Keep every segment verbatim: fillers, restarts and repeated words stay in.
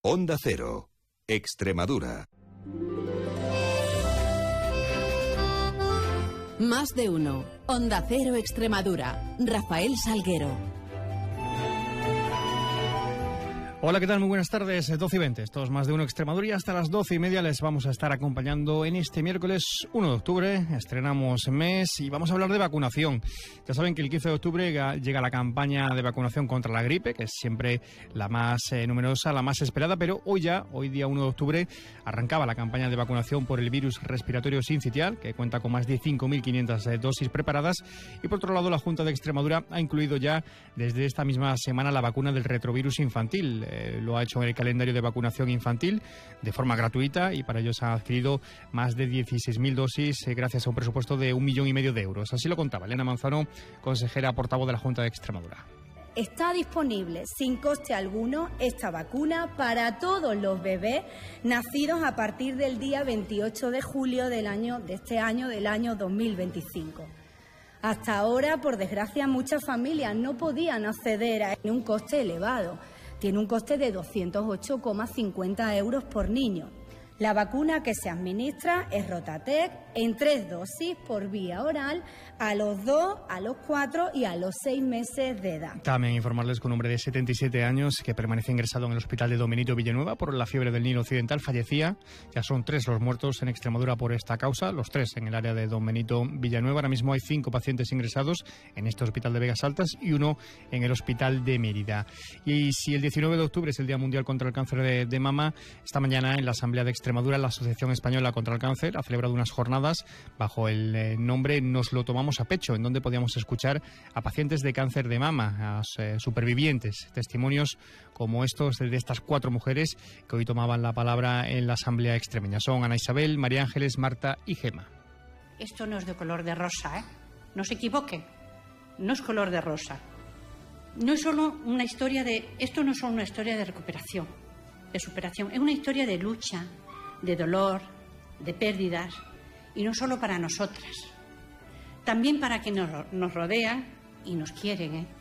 Onda Cero, Extremadura. Más de uno. Onda Cero Extremadura. Rafael Salguero. Hola, ¿qué tal? Muy buenas tardes, doce y veinte. Esto es Más de uno Extremadura y hasta las doce y media les vamos a estar acompañando en este miércoles uno de octubre. Estrenamos mes y vamos a hablar de vacunación. Ya saben que el quince de octubre llega la campaña de vacunación contra la gripe, que es siempre la más eh, numerosa, la más esperada, pero hoy ya, hoy día uno de octubre, arrancaba la campaña de vacunación por el virus respiratorio sincitial, que cuenta con más de cinco mil quinientas eh, dosis preparadas. Y por otro lado, la Junta de Extremadura ha incluido ya desde esta misma semana la vacuna del retrovirus infantil. Eh, lo ha hecho en el calendario de vacunación infantil de forma gratuita y para ello se han adquirido más de dieciséis mil dosis eh, gracias a un presupuesto de un millón y medio de euros. Así lo contaba Elena Manzano, consejera portavoz de la Junta de Extremadura. Está disponible sin coste alguno esta vacuna para todos los bebés nacidos a partir del día veintiocho de julio del año, de este año, del año dos mil veinticinco. Hasta ahora, por desgracia, muchas familias no podían acceder a un coste elevado. Tiene un coste de doscientos ocho coma cincuenta euros por niño. La vacuna que se administra es Rotatec en tres dosis por vía oral a los dos, a los cuatro y a los seis meses de edad. También informarles que un hombre de setenta y siete años que permanece ingresado en el hospital de Don Benito Villanueva por la fiebre del Nilo Occidental fallecía. Ya son tres los muertos en Extremadura por esta causa, los tres en el área de Don Benito Villanueva. Ahora mismo hay cinco pacientes ingresados en este hospital de Vegas Altas y uno en el hospital de Mérida. Y si el diecinueve de octubre es el Día Mundial contra el Cáncer de, de Mama, esta mañana en la Asamblea de Extremadura la Asociación Española contra el Cáncer ha celebrado unas jornadas bajo el eh, nombre Nos lo tomamos a pecho, en donde podíamos escuchar a pacientes de cáncer de mama, a eh, supervivientes, testimonios como estos de estas cuatro mujeres que hoy tomaban la palabra en la Asamblea extremeña. Son Ana Isabel, María Ángeles, Marta y Gema. Esto no es de color de rosa, ¿eh? No se equivoquen, no es color de rosa. No es solo una historia de... Esto no es solo una historia de recuperación, de superación, es una historia de lucha, de dolor, de pérdidas, y no solo para nosotras, también para quienes nos, nos rodean y nos quieren, ¿eh?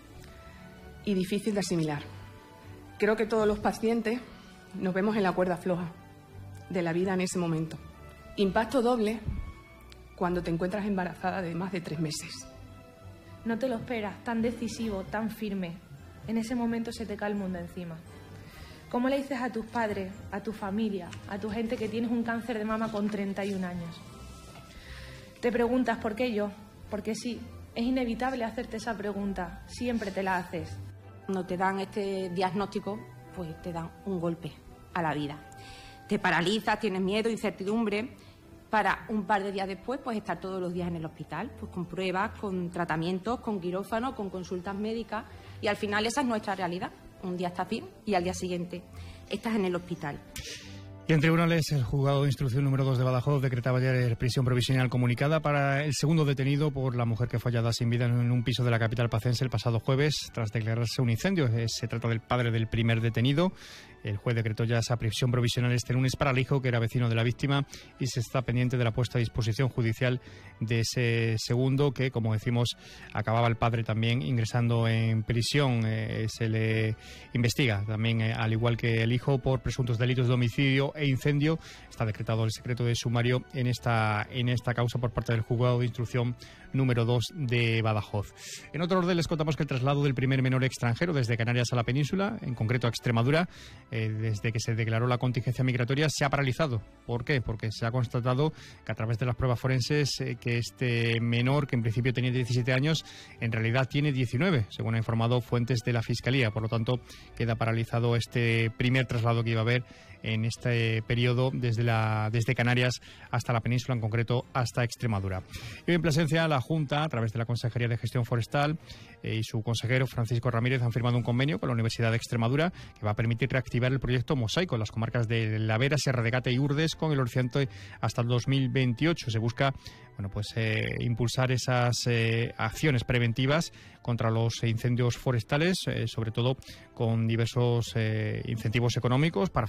Y difícil de asimilar. Creo que todos los pacientes nos vemos en la cuerda floja de la vida en ese momento. Impacto doble cuando te encuentras embarazada de más de tres meses. No te lo esperas, tan decisivo, tan firme. En ese momento se te cae el mundo encima. ¿Cómo le dices a tus padres, a tu familia, a tu gente que tienes un cáncer de mama con treinta y un años? Te preguntas ¿por qué yo? Porque sí, es inevitable hacerte esa pregunta, siempre te la haces. Cuando te dan este diagnóstico, pues te dan un golpe a la vida. Te paralizas, tienes miedo, incertidumbre, para un par de días después pues estar todos los días en el hospital, pues con pruebas, con tratamientos, con quirófano, con consultas médicas, y al final esa es nuestra realidad. Un día estás bien y al día siguiente estás en el hospital. Y en tribunales, el juzgado de instrucción número dos de Badajoz decretaba ayer prisión provisional comunicada para el segundo detenido por la mujer que fue hallada sin vida en un piso de la capital pacense el pasado jueves tras declararse un incendio. Se trata del padre del primer detenido. El juez decretó ya esa prisión provisional este lunes para el hijo, que era vecino de la víctima, y se está pendiente de la puesta a disposición judicial de ese segundo, que, como decimos, acababa el padre también ingresando en prisión. Eh, se le investiga también, eh, al igual que el hijo, por presuntos delitos de homicidio e incendio. Está decretado el secreto de sumario en esta, en esta causa por parte del juzgado de instrucción número dos de Badajoz. En otro orden les contamos que el traslado del primer menor extranjero desde Canarias a la península, en concreto a Extremadura, eh, desde que se declaró la contingencia migratoria, se ha paralizado. ¿Por qué? Porque se ha constatado que a través de las pruebas forenses eh, que este menor, que en principio tenía diecisiete años, en realidad tiene diecinueve, según ha informado fuentes de la Fiscalía. Por lo tanto, queda paralizado este primer traslado que iba a haber en este periodo desde, la, desde Canarias hasta la península, en concreto hasta Extremadura. Y en Plasencia, la Junta, a través de la Consejería de Gestión Forestal eh, y su consejero Francisco Ramírez, han firmado un convenio con la Universidad de Extremadura que va a permitir reactivar el proyecto Mosaico en las comarcas de La Vera, Sierra de Gata y Urdes con el horizonte hasta el dos mil veintiocho. Se busca bueno, pues, eh, impulsar esas eh, acciones preventivas contra los incendios forestales, eh, sobre todo con diversos eh, incentivos económicos para fomentar el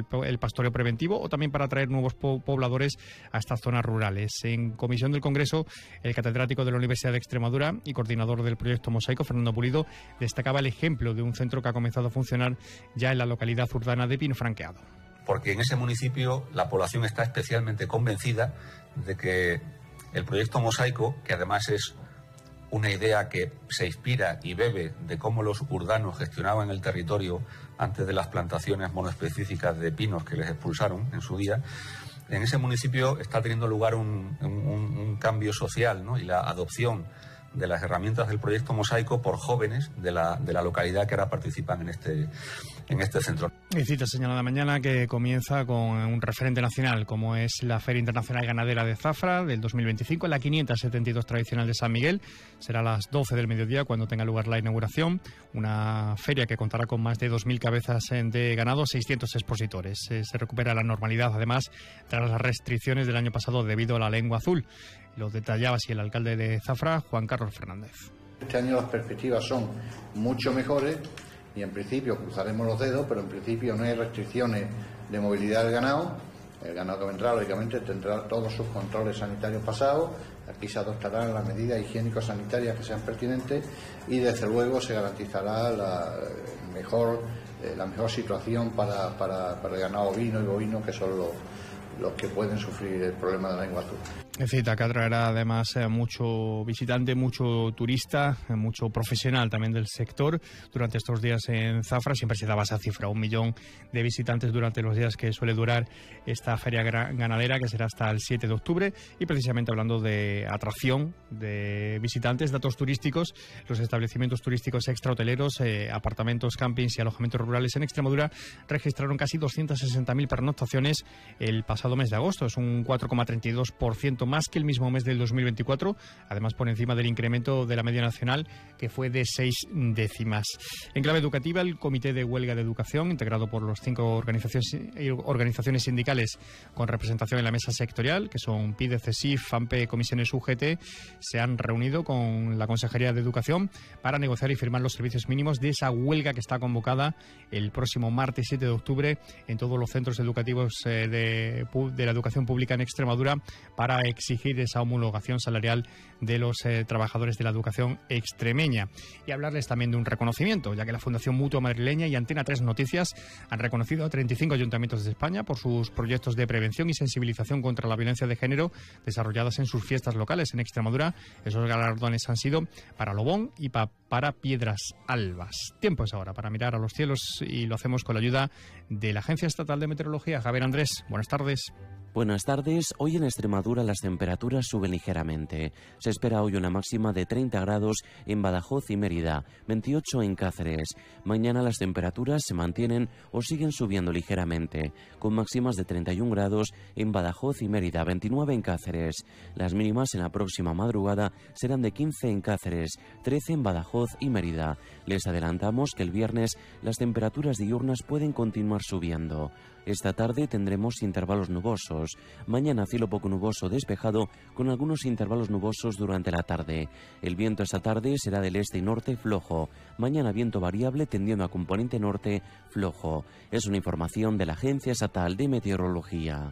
el, el pastoreo preventivo o también para atraer nuevos po pobladores a estas zonas rurales. En comisión del Congreso, el catedrático de la Universidad de Extremadura y coordinador del proyecto Mosaico, Fernando Pulido, destacaba el ejemplo de un centro que ha comenzado a funcionar ya en la localidad urbana de Pino Franqueado. Porque en ese municipio la población está especialmente convencida de que el proyecto Mosaico, que además es una idea que se inspira y bebe de cómo los urdanos gestionaban el territorio antes de las plantaciones monoespecíficas de pinos que les expulsaron en su día, en ese municipio está teniendo lugar un, un, un cambio social, ¿no? Y la adopción de las herramientas del proyecto Mosaico por jóvenes de la, de la localidad que ahora participan en este, en este centro. Y cita señalada mañana que comienza con un referente nacional, como es la Feria Internacional Ganadera de Zafra del dos mil veinticinco, la quinientos setenta y dos tradicional de San Miguel. Será a las doce del mediodía cuando tenga lugar la inauguración. Una feria que contará con más de dos mil cabezas de ganado, seiscientos expositores. Eh, se recupera la normalidad, además, tras las restricciones del año pasado debido a la lengua azul. Lo detallaba así el alcalde de Zafra, Juan Carlos Fernández. Este año las perspectivas son mucho mejores y en principio cruzaremos los dedos, pero en principio no hay restricciones de movilidad del ganado. El ganado que vendrá, lógicamente, tendrá todos sus controles sanitarios pasados. Aquí se adoptarán las medidas higiénico-sanitarias que sean pertinentes y, desde luego, se garantizará la mejor, eh, la mejor situación para, para, para el ganado ovino y bovino, que son los, los que pueden sufrir el problema de la lengua azul. Cita que atraerá además eh, mucho visitante, mucho turista, eh, mucho profesional también del sector durante estos días en Zafra. Siempre se daba esa cifra, un millón de visitantes durante los días que suele durar esta feria ganadera, que será hasta el siete de octubre. Y precisamente hablando de atracción de visitantes, datos turísticos, los establecimientos turísticos extrahoteleros, eh, apartamentos, campings y alojamientos rurales en Extremadura registraron casi doscientas sesenta mil pernoctaciones el pasado mes de agosto. Es un cuatro coma treinta y dos por ciento más que el mismo mes del dos mil veinticuatro, además por encima del incremento de la media nacional, que fue de seis décimas. En clave educativa, el Comité de Huelga de Educación, integrado por los cinco organizaciones, organizaciones sindicales con representación en la mesa sectorial, que son PIDE, CESIF, FAMPE, Comisiones U G T, se han reunido con la Consejería de Educación para negociar y firmar los servicios mínimos de esa huelga que está convocada el próximo martes siete de octubre en todos los centros educativos eh, de, de la educación pública en Extremadura, para exigir esa homologación salarial de los eh, trabajadores de la educación extremeña. Y hablarles también de un reconocimiento, ya que la Fundación Mutua Madrileña y Antena tres Noticias han reconocido a treinta y cinco ayuntamientos de España por sus proyectos de prevención y sensibilización contra la violencia de género desarrolladas en sus fiestas locales en Extremadura. Esos galardones han sido para Lobón y pa para Piedras Albas. Tiempo es ahora para mirar a los cielos y lo hacemos con la ayuda de la Agencia Estatal de Meteorología. Javier Andrés, buenas tardes. Buenas tardes. Hoy en Extremadura las temperaturas suben ligeramente. Se espera hoy una máxima de treinta grados en Badajoz y Mérida, veintiocho en Cáceres. Mañana las temperaturas se mantienen o siguen subiendo ligeramente, con máximas de treinta y un grados en Badajoz y Mérida, veintinueve en Cáceres. Las mínimas en la próxima madrugada serán de quince en Cáceres, trece en Badajoz y Mérida. Les adelantamos que el viernes las temperaturas diurnas pueden continuar subiendo. Esta tarde tendremos intervalos nubosos. Mañana cielo poco nuboso despejado con algunos intervalos nubosos durante la tarde. El viento esta tarde será del este y norte flojo. Mañana viento variable tendiendo a componente norte flojo. Es una información de la Agencia Estatal de Meteorología.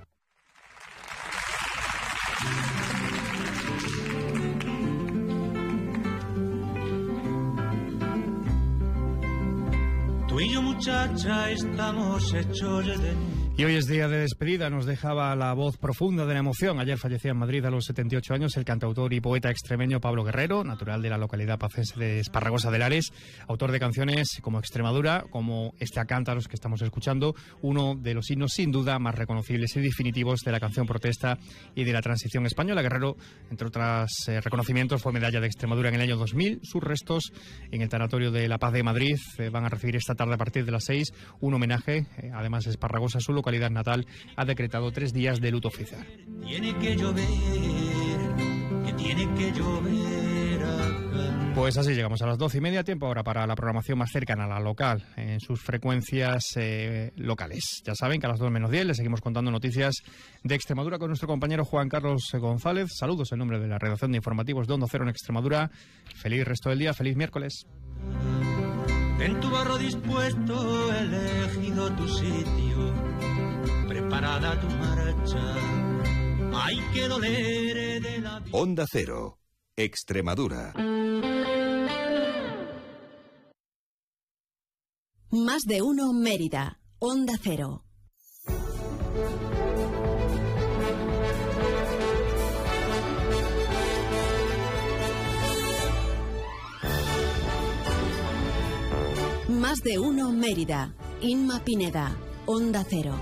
Tú y yo, muchacha, estamos hechos de... Y hoy es día de despedida, nos dejaba la voz profunda de la emoción. Ayer fallecía en Madrid a los setenta y ocho años el cantautor y poeta extremeño Pablo Guerrero, natural de la localidad pacense de Esparragosa de Lares, autor de canciones como Extremadura, como este A Cántaros que estamos escuchando, uno de los himnos sin duda más reconocibles y definitivos de la canción protesta y de la transición española. Guerrero, entre otros eh, reconocimientos, fue medalla de Extremadura en el año dos mil. Sus restos en el Tanatorio de la Paz de Madrid eh, van a recibir esta tarde a partir de las seis un homenaje. Eh, además, Esparragosa, su localidad natal, ha decretado tres días de luto oficial. Tiene que llover, que tiene que llover acá. Pues así llegamos a las doce y media, tiempo ahora para la programación más cercana a la local, en sus frecuencias eh, locales. Ya saben que a las dos menos diez les seguimos contando noticias de Extremadura con nuestro compañero Juan Carlos González. Saludos en nombre de la redacción de informativos de Onda Cero en Extremadura. Feliz resto del día, feliz miércoles. En tu barro dispuesto he elegido tu sitio. parada tu marcha. Hay que doler de la vida. Onda Cero, Extremadura. Más de uno Mérida, Onda Cero. Más de uno Mérida, Inma Pineda, Onda Cero.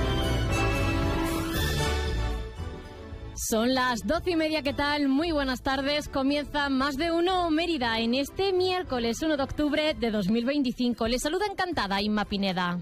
Son las doce y media, ¿qué tal? Muy buenas tardes. Comienza Más de uno Mérida en este miércoles uno de octubre de dos mil veinticinco. Les saluda encantada Inma Pineda.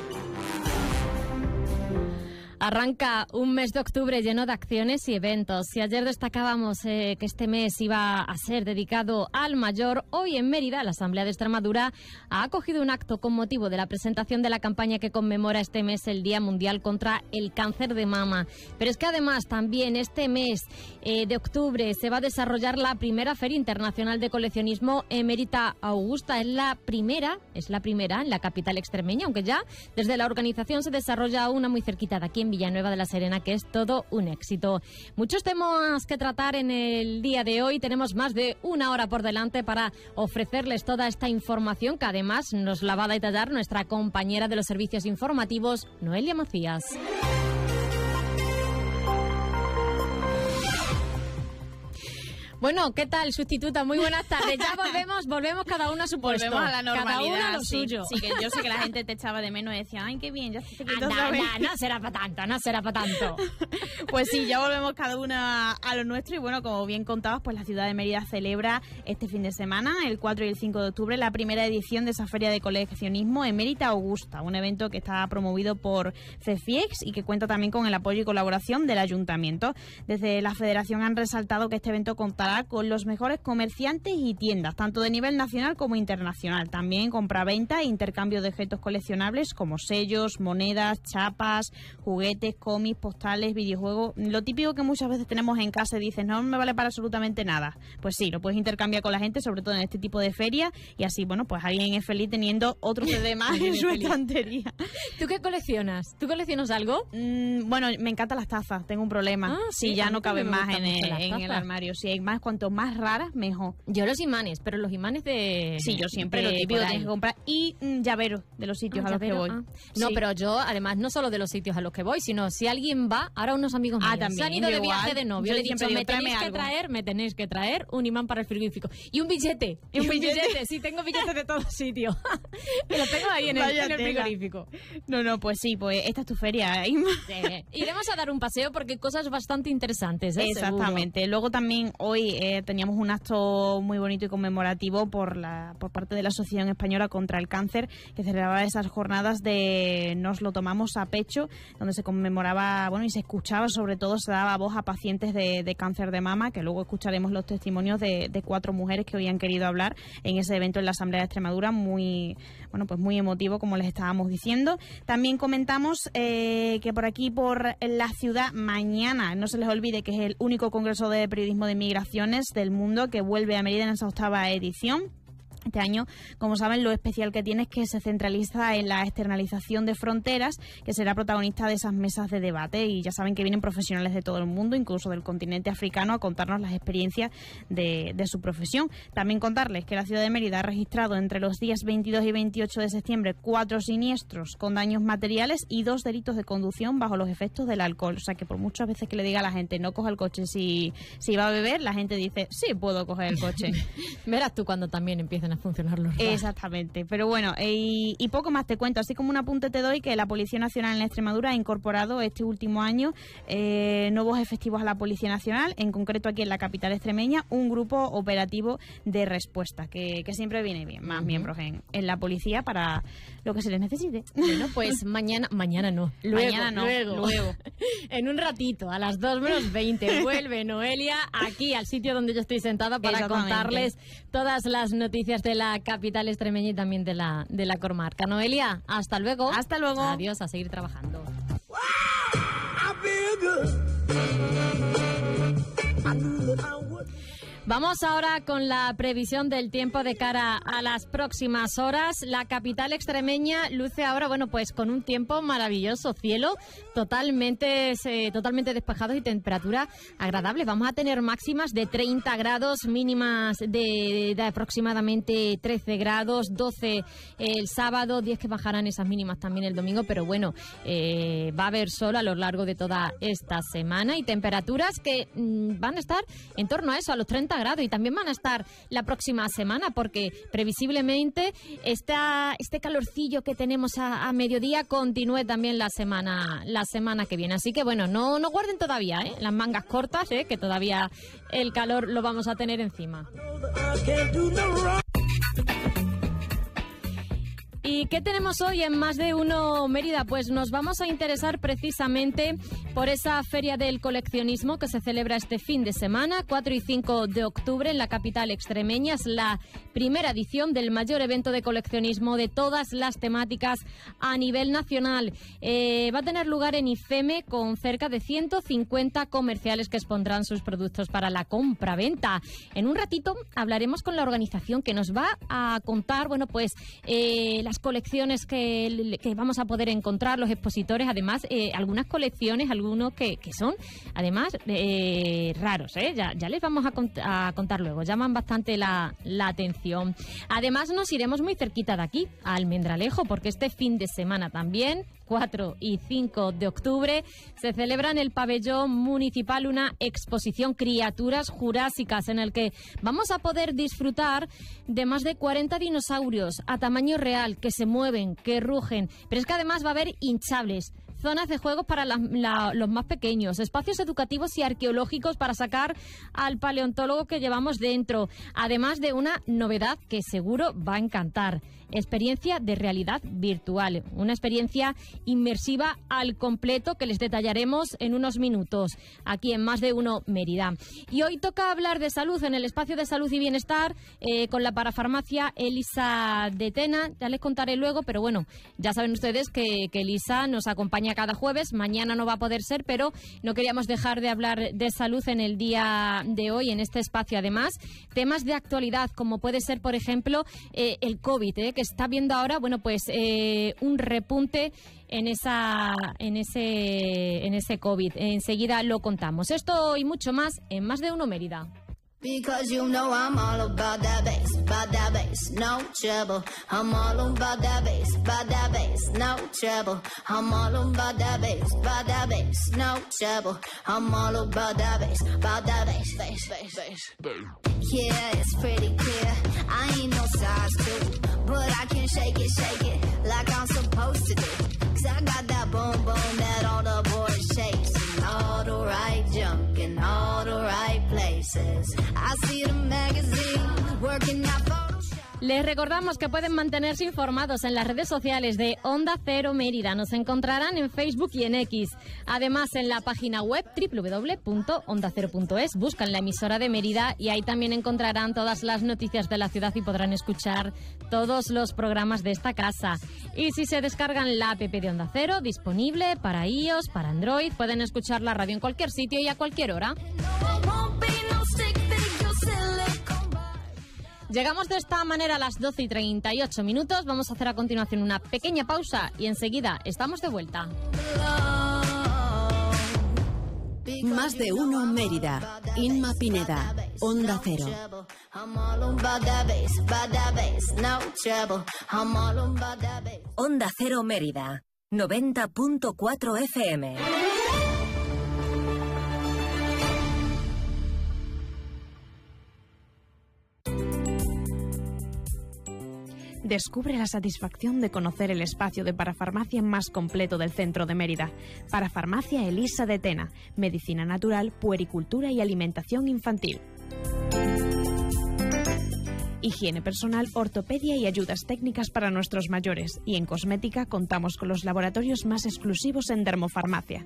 Arranca un mes de octubre lleno de acciones y eventos. Si ayer destacábamos eh, que este mes iba a ser dedicado al mayor, hoy en Mérida la Asamblea de Extremadura ha acogido un acto con motivo de la presentación de la campaña que conmemora este mes el Día Mundial contra el Cáncer de Mama. Pero es que además también este mes eh, de octubre se va a desarrollar la primera Feria Internacional de Coleccionismo Emérita Augusta. Es la primera, es la primera en la capital extremeña, aunque ya desde la organización se desarrolla una muy cerquita de aquí en Villanueva de la Serena, que es todo un éxito. Muchos temas que tratar en el día de hoy. Tenemos más de una hora por delante para ofrecerles toda esta información, que además nos la va a detallar nuestra compañera de los servicios informativos, Noelia Macías. Bueno, ¿qué tal, sustituta? Muy buenas tardes. Ya volvemos, volvemos cada uno a su puesto. Volvemos a la normalidad. Cada uno a lo sí, suyo. Sí, que yo sé que la gente te echaba de menos y decía, ay, qué bien, ya se te quitó Anda, otra vez. anda, no será para tanto, no será para tanto. Pues sí, ya volvemos cada uno a, a lo nuestro y bueno, como bien contabas, pues la ciudad de Mérida celebra este fin de semana, el cuatro y el cinco de octubre, la primera edición de esa feria de coleccionismo Emérita Augusta, un evento que está promovido por CEFIEX y que cuenta también con el apoyo y colaboración del Ayuntamiento. Desde la Federación han resaltado que este evento contará con los mejores comerciantes y tiendas, tanto de nivel nacional como internacional. También compra-venta e intercambio de objetos coleccionables como sellos, monedas, chapas, juguetes, cómics, postales, videojuegos. Lo típico que muchas veces tenemos en casa y dices, no me vale para absolutamente nada. Pues sí, lo puedes intercambiar con la gente, sobre todo en este tipo de ferias, y así, bueno, pues alguien es feliz teniendo otro C D más en su estantería. ¿Tú qué coleccionas? ¿Tú coleccionas algo? Mm, bueno, me encantan las tazas, tengo un problema. Ah, sí, sí, ya no caben más en el, en en el armario. Si hay más, cuanto más raras, mejor. Yo los imanes, pero los imanes de... Sí, yo siempre lo típico tienes que comprar. Y mm, llaveros de los sitios ah, a los llavero, que voy. Ah. No, sí. pero yo, además, no solo de los sitios a los que voy, sino si alguien va, ahora unos amigos míos ah, también, se han ido de igual. viaje de novio, Yo le he siempre dicho, digo, me tenéis que algo. traer, me tenéis que traer un imán para el frigorífico. Y un billete. ¿Y un billete? billete? Sí, tengo billetes de todos sitios. Y los tengo ahí en el, en el frigorífico. No, no, pues sí, pues esta es tu feria, Inma. Sí. Iremos a dar un paseo porque hay cosas bastante interesantes, ¿eh? Exactamente. Seguro. Luego también hoy eh, teníamos un acto muy bonito y conmemorativo por la por parte de la Asociación Española contra el Cáncer, que celebraba esas jornadas de Nos lo tomamos a pecho, donde se conmemoraba, bueno, y se escuchaba, sobre todo se daba voz a pacientes de, de cáncer de mama, que luego escucharemos los testimonios de, de cuatro mujeres que hoy han querido hablar en ese evento en la Asamblea de Extremadura, muy, bueno, pues muy emotivo, como les estábamos diciendo. También comentamos eh, que por aquí, por la ciudad, mañana, no se les olvide que es el único Congreso de Periodismo de Migraciones del mundo que vuelve a Mérida en esa octava edición. Este año, como saben, lo especial que tiene es que se centraliza en la externalización de fronteras, que será protagonista de esas mesas de debate, y ya saben que vienen profesionales de todo el mundo, incluso del continente africano, a contarnos las experiencias de, de su profesión. También contarles que la ciudad de Mérida ha registrado entre los días veintidós y veintiocho de septiembre cuatro siniestros con daños materiales y dos delitos de conducción bajo los efectos del alcohol. O sea que por muchas veces que le diga a la gente no coja el coche si, si va a beber, la gente dice sí puedo coger el coche. Verás tú cuando también empiecen a funcionar los radars. Exactamente, pero bueno, y, y poco más te cuento, así como un apunte te doy que la Policía Nacional en Extremadura ha incorporado este último año eh, nuevos efectivos a la Policía Nacional, en concreto aquí en la capital extremeña, un grupo operativo de respuesta, que, que siempre viene bien, más uh-huh. miembros en, en la policía para lo que se les necesite. Bueno, pues mañana, mañana no, luego, mañana no, luego, luego. En un ratito, a las dos menos veinte, vuelve Noelia aquí al sitio donde yo estoy sentada para contarles todas las noticias de la capital extremeña y también de la, de la comarca. Noelia, hasta luego. Hasta luego. Adiós, a seguir trabajando. Vamos ahora con la previsión del tiempo de cara a las próximas horas. La capital extremeña luce ahora, bueno, pues con un tiempo maravilloso, cielo totalmente, eh, totalmente despejado y temperatura agradable. Vamos a tener máximas de treinta grados, mínimas de, de aproximadamente trece grados, doce el sábado, diez que bajarán esas mínimas también el domingo, pero bueno, eh, va a haber sol a lo largo de toda esta semana y temperaturas que mmm, van a estar en torno a eso, a los treinta grados, y también van a estar la próxima semana porque previsiblemente esta, este calorcillo que tenemos a, a mediodía continúe también la semana la semana que viene. Así que bueno, no, no guarden todavía ¿eh? las mangas cortas, ¿eh? que todavía el calor lo vamos a tener encima. ¿Y qué tenemos hoy en Más de Uno Mérida? Pues nos vamos a interesar precisamente por esa Feria del Coleccionismo que se celebra este fin de semana, cuatro y cinco de octubre, en la capital extremeña. Es la primera edición del mayor evento de coleccionismo de todas las temáticas a nivel nacional. Eh, va a tener lugar en IFEME con cerca de ciento cincuenta comerciales que expondrán sus productos para la compra-venta. En un ratito hablaremos con la organización que nos va a contar, bueno, pues eh, las colecciones que, que vamos a poder encontrar, los expositores, además eh, algunas colecciones, algunos que, que son además eh, raros, ¿eh? ya, ya les vamos a, cont a contar luego, llaman bastante la, la atención. Además nos iremos muy cerquita de aquí, a Almendralejo, porque este fin de semana también, cuatro y cinco de octubre, se celebra en el pabellón municipal una exposición Criaturas Jurásicas, en el que vamos a poder disfrutar de más de cuarenta dinosaurios a tamaño real que se mueven, que rugen, pero es que además va a haber hinchables, zonas de juegos para la, la, los más pequeños, espacios educativos y arqueológicos para sacar al paleontólogo que llevamos dentro, además de una novedad que seguro va a encantar: experiencia de realidad virtual, una experiencia inmersiva al completo que les detallaremos en unos minutos aquí en Más de Uno Mérida. Y hoy toca hablar de salud en el espacio de salud y bienestar eh, con la parafarmacia Elisa de Tena. Ya les contaré luego, pero bueno, ya saben ustedes que, que Elisa nos acompaña cada jueves. Mañana no va a poder ser, pero no queríamos dejar de hablar de salud en el día de hoy en este espacio. Además, temas de actualidad como puede ser, por ejemplo, eh, el COVID, eh, que está viendo ahora, bueno, pues eh, un repunte en esa en ese en ese COVID. Enseguida lo contamos. Esto y mucho más en Más de Uno Mérida. Because you know I'm all about that bass, about that bass, no trouble. I'm all about that bass, about that bass, no trouble. I'm all about that bass, about that bass, no trouble. I'm all about that bass, about that bass, bass, bass, bass. Yeah, it's pretty clear. I ain't no size two, but I can shake it, shake it like I'm supposed to do. Cause I got that boom boom that all the boys chase, and all the right junk in all the right places. I see the magazine working out Photoshop. Les recordamos que pueden mantenerse informados en las redes sociales de Onda Cero Mérida. Nos encontrarán en Facebook y en X. Además, en la página web doble u doble u doble u punto onda cero punto es buscan la emisora de Mérida y ahí también encontrarán todas las noticias de la ciudad y podrán escuchar todos los programas de esta casa. Y si se descargan la app de Onda Cero, disponible para iOS, para Android, pueden escuchar la radio en cualquier sitio y a cualquier hora. Llegamos de esta manera a las doce y treinta y ocho minutos. Vamos a hacer a continuación una pequeña pausa y enseguida estamos de vuelta. Más de Uno Mérida. Inma Pineda. Onda Cero. Onda Cero Mérida. noventa punto cuatro F M. Descubre la satisfacción de conocer el espacio de parafarmacia más completo del centro de Mérida. Parafarmacia Elisa de Tena. Medicina natural, puericultura y alimentación infantil. Higiene personal, ortopedia y ayudas técnicas para nuestros mayores. Y en cosmética contamos con los laboratorios más exclusivos en dermofarmacia.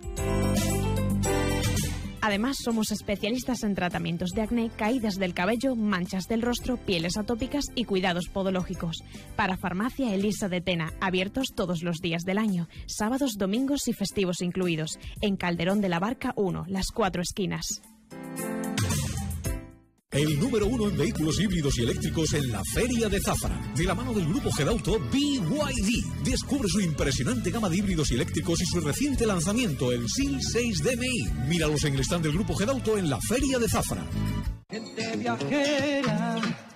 Además, somos especialistas en tratamientos de acné, caídas del cabello, manchas del rostro, pieles atópicas y cuidados podológicos. Parafarmacia Elisa de Tena, abiertos todos los días del año, sábados, domingos y festivos incluidos. En Calderón de la Barca uno, Las Cuatro Esquinas. El número uno en vehículos híbridos y eléctricos en la Feria de Zafra. De la mano del grupo Gedauto B Y D. Descubre su impresionante gama de híbridos y eléctricos y su reciente lanzamiento, el S I L seis D M I. Míralos en el stand del grupo Gedauto en la Feria de Zafra. Gente viajera.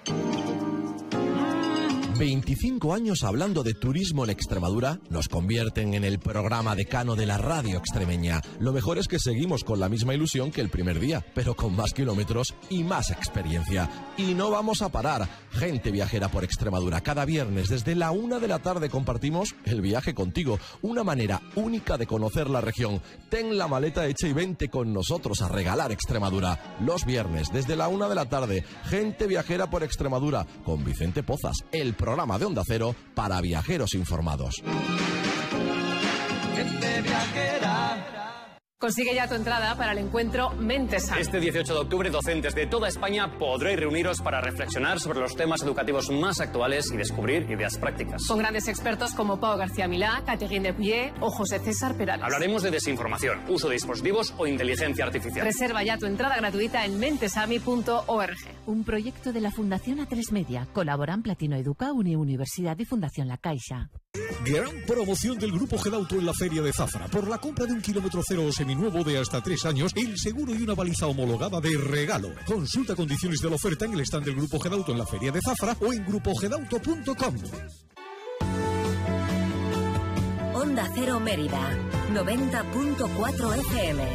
veinticinco años hablando de turismo en Extremadura nos convierten en el programa decano de la radio extremeña. Lo mejor es que seguimos con la misma ilusión que el primer día, pero con más kilómetros y más experiencia. Y no vamos a parar. Gente viajera por Extremadura. Cada viernes desde la una de la tarde compartimos el viaje contigo. Una manera única de conocer la región. Ten la maleta hecha y vente con nosotros a regalar Extremadura. Los viernes desde la una de la tarde. Gente viajera por Extremadura con Vicente Pozas, el programa de Onda Cero para viajeros informados. Gente viajera. Consigue ya tu entrada para el encuentro Mentes Sami. Este dieciocho de octubre, docentes de toda España podréis reuniros para reflexionar sobre los temas educativos más actuales y descubrir ideas prácticas. Con grandes expertos como Pau García Milá, Catherine Depuyer o José César Perales. Hablaremos de desinformación, uso de dispositivos o inteligencia artificial. Reserva ya tu entrada gratuita en mentesami punto org. Un proyecto de la Fundación A tres Media. Colaboran Platino Educa, Uni Universidad y Fundación La Caixa. Gran promoción del Grupo Gedauto en la Feria de Zafra. Por la compra de un kilómetro cero o seminuevo de hasta tres años, el seguro y una baliza homologada de regalo. Consulta condiciones de la oferta en el stand del Grupo Gedauto en la Feria de Zafra o en grupo gedauto punto com. Onda Cero Mérida, noventa punto cuatro F M.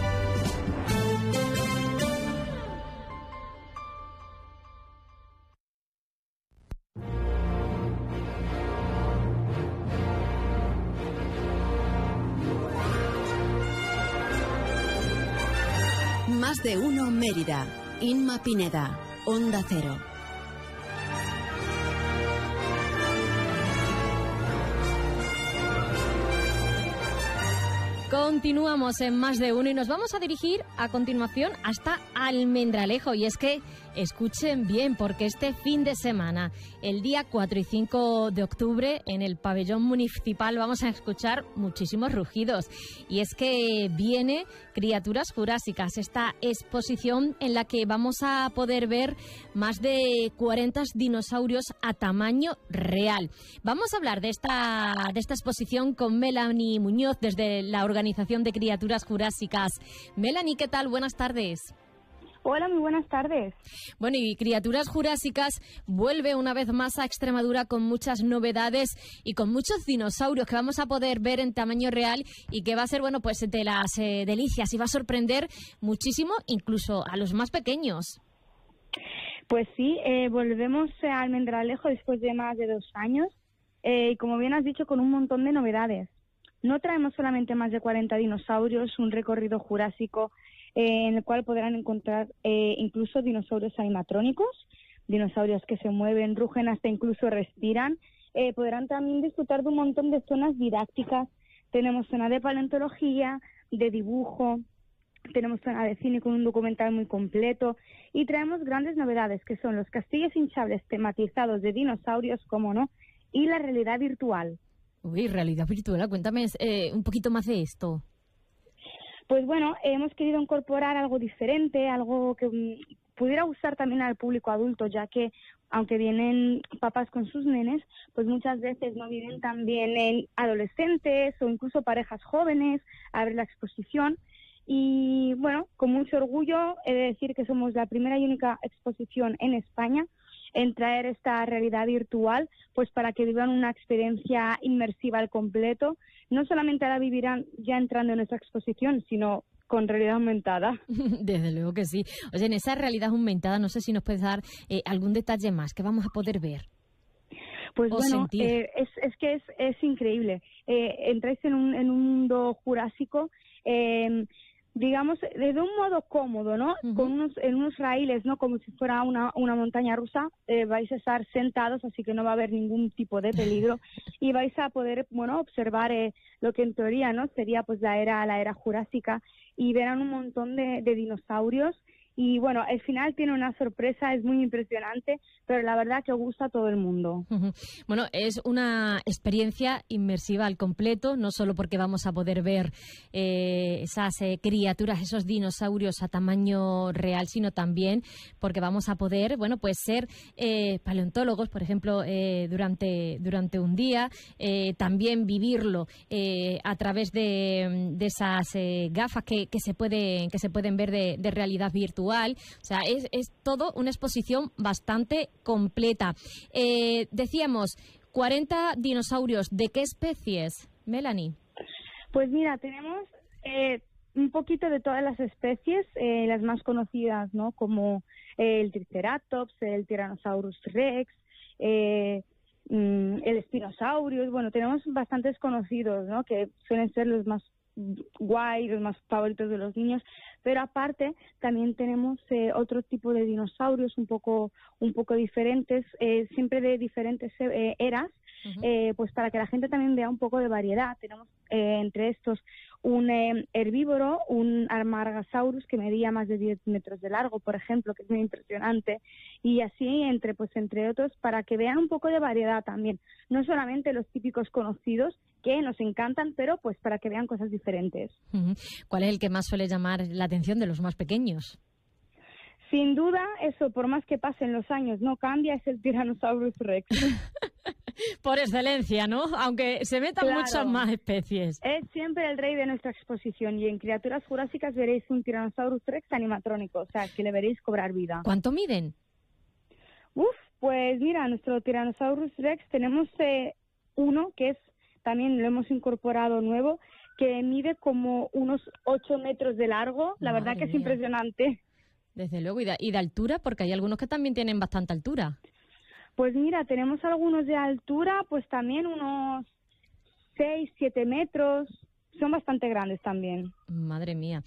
Más de uno Mérida. Inma Pineda, Onda Cero. Continuamos en Más de Uno y nos vamos a dirigir a continuación hasta Almendralejo. Y es que escuchen bien, porque este fin de semana, el día cuatro y cinco de octubre, en el pabellón municipal vamos a escuchar muchísimos rugidos. Y es que viene Criaturas Jurásicas, esta exposición en la que vamos a poder ver más de cuarenta dinosaurios a tamaño real. Vamos a hablar de esta, de esta exposición con Melanie Muñoz desde la Organización de Criaturas Jurásicas. Melanie, ¿qué tal? Buenas tardes. Hola, muy buenas tardes. Bueno, y Criaturas Jurásicas vuelve una vez más a Extremadura con muchas novedades y con muchos dinosaurios que vamos a poder ver en tamaño real y que va a ser, bueno, pues de las eh, delicias y va a sorprender muchísimo, incluso a los más pequeños. Pues sí, eh, volvemos a Almendralejo después de más de dos años eh, y como bien has dicho, con un montón de novedades. No traemos solamente más de cuarenta dinosaurios, un recorrido jurásico eh, en el cual podrán encontrar eh, incluso dinosaurios animatrónicos, dinosaurios que se mueven, rugen, hasta incluso respiran. Eh, podrán también disfrutar de un montón de zonas didácticas. Tenemos zona de paleontología, de dibujo, tenemos zona de cine con un documental muy completo y traemos grandes novedades que son los castillos hinchables tematizados de dinosaurios, como no, y la realidad virtual. Uy, realidad virtual, cuéntame eh, un poquito más de esto. Pues bueno, hemos querido incorporar algo diferente, algo que um, pudiera gustar también al público adulto, ya que aunque vienen papás con sus nenes, pues muchas veces no vienen también en adolescentes o incluso parejas jóvenes a ver la exposición. Y bueno, con mucho orgullo he de decir que somos la primera y única exposición en España en traer esta realidad virtual, pues para que vivan una experiencia inmersiva al completo. No solamente la vivirán ya entrando en nuestra exposición, sino con realidad aumentada. Desde luego que sí. Oye, en esa realidad aumentada, no sé si nos puedes dar eh, algún detalle más que vamos a poder ver. Pues bueno, eh, es, es que es, es increíble. Eh, entráis en un, en un mundo jurásico, eh, digamos, de un modo cómodo, ¿no? Uh-huh. Con unos, en unos raíles, ¿no? Como si fuera una, una montaña rusa, eh, vais a estar sentados, así que no va a haber ningún tipo de peligro y vais a poder, bueno, observar eh, lo que en teoría, ¿no? Sería pues la era, la era jurásica y verán un montón de, de dinosaurios Y bueno, al final tiene una sorpresa, es muy impresionante, pero la verdad que gusta a todo el mundo. Uh-huh. Bueno, es una experiencia inmersiva al completo, no solo porque vamos a poder ver eh, esas eh, criaturas, esos dinosaurios a tamaño real, sino también porque vamos a poder, bueno, pues ser eh, paleontólogos, por ejemplo, eh, durante, durante un día, eh, también vivirlo eh, a través de, de esas eh, gafas que, que, se pueden, que se pueden ver de, de realidad virtual. O sea, es, es todo una exposición bastante completa. Eh, decíamos, cuarenta dinosaurios. ¿De qué especies, Melanie? Pues mira, tenemos eh, un poquito de todas las especies, eh, las más conocidas, ¿no? Como eh, el Triceratops, el Tyrannosaurus Rex, eh, mm, el Spinosaurus. Bueno, tenemos bastantes conocidos, ¿no? Que suelen ser los más guay, los más favoritos de los niños, pero aparte también tenemos eh, otro tipo de dinosaurios un poco un poco diferentes, eh, siempre de diferentes eh, eras, uh-huh. eh, pues para que la gente también vea un poco de variedad. Tenemos eh, entre estos un eh, herbívoro, un Amargasaurus que medía más de diez metros de largo, por ejemplo, que es muy impresionante, y así entre pues entre otros, para que vean un poco de variedad también, no solamente los típicos conocidos que nos encantan, pero pues para que vean cosas diferentes. Uh-huh. ¿Cuál es el que más suele llamar la atención de los más pequeños? Sin duda, eso, por más que pasen los años, no cambia, es el Tyrannosaurus Rex. Por excelencia, ¿no? Aunque se metan claro. muchas más especies. Es siempre el rey de nuestra exposición, y en Criaturas Jurásicas veréis un Tyrannosaurus Rex animatrónico, o sea, que le veréis cobrar vida. ¿Cuánto miden? Uf, pues mira, nuestro Tyrannosaurus Rex tenemos eh, uno que es, también lo hemos incorporado nuevo, que mide como unos ocho metros de largo. La Madre verdad que es mía. impresionante. Desde luego, y de, y de altura, porque hay algunos que también tienen bastante altura. Pues mira, tenemos algunos de altura, pues también unos seis, siete metros. Son bastante grandes también. Madre mía.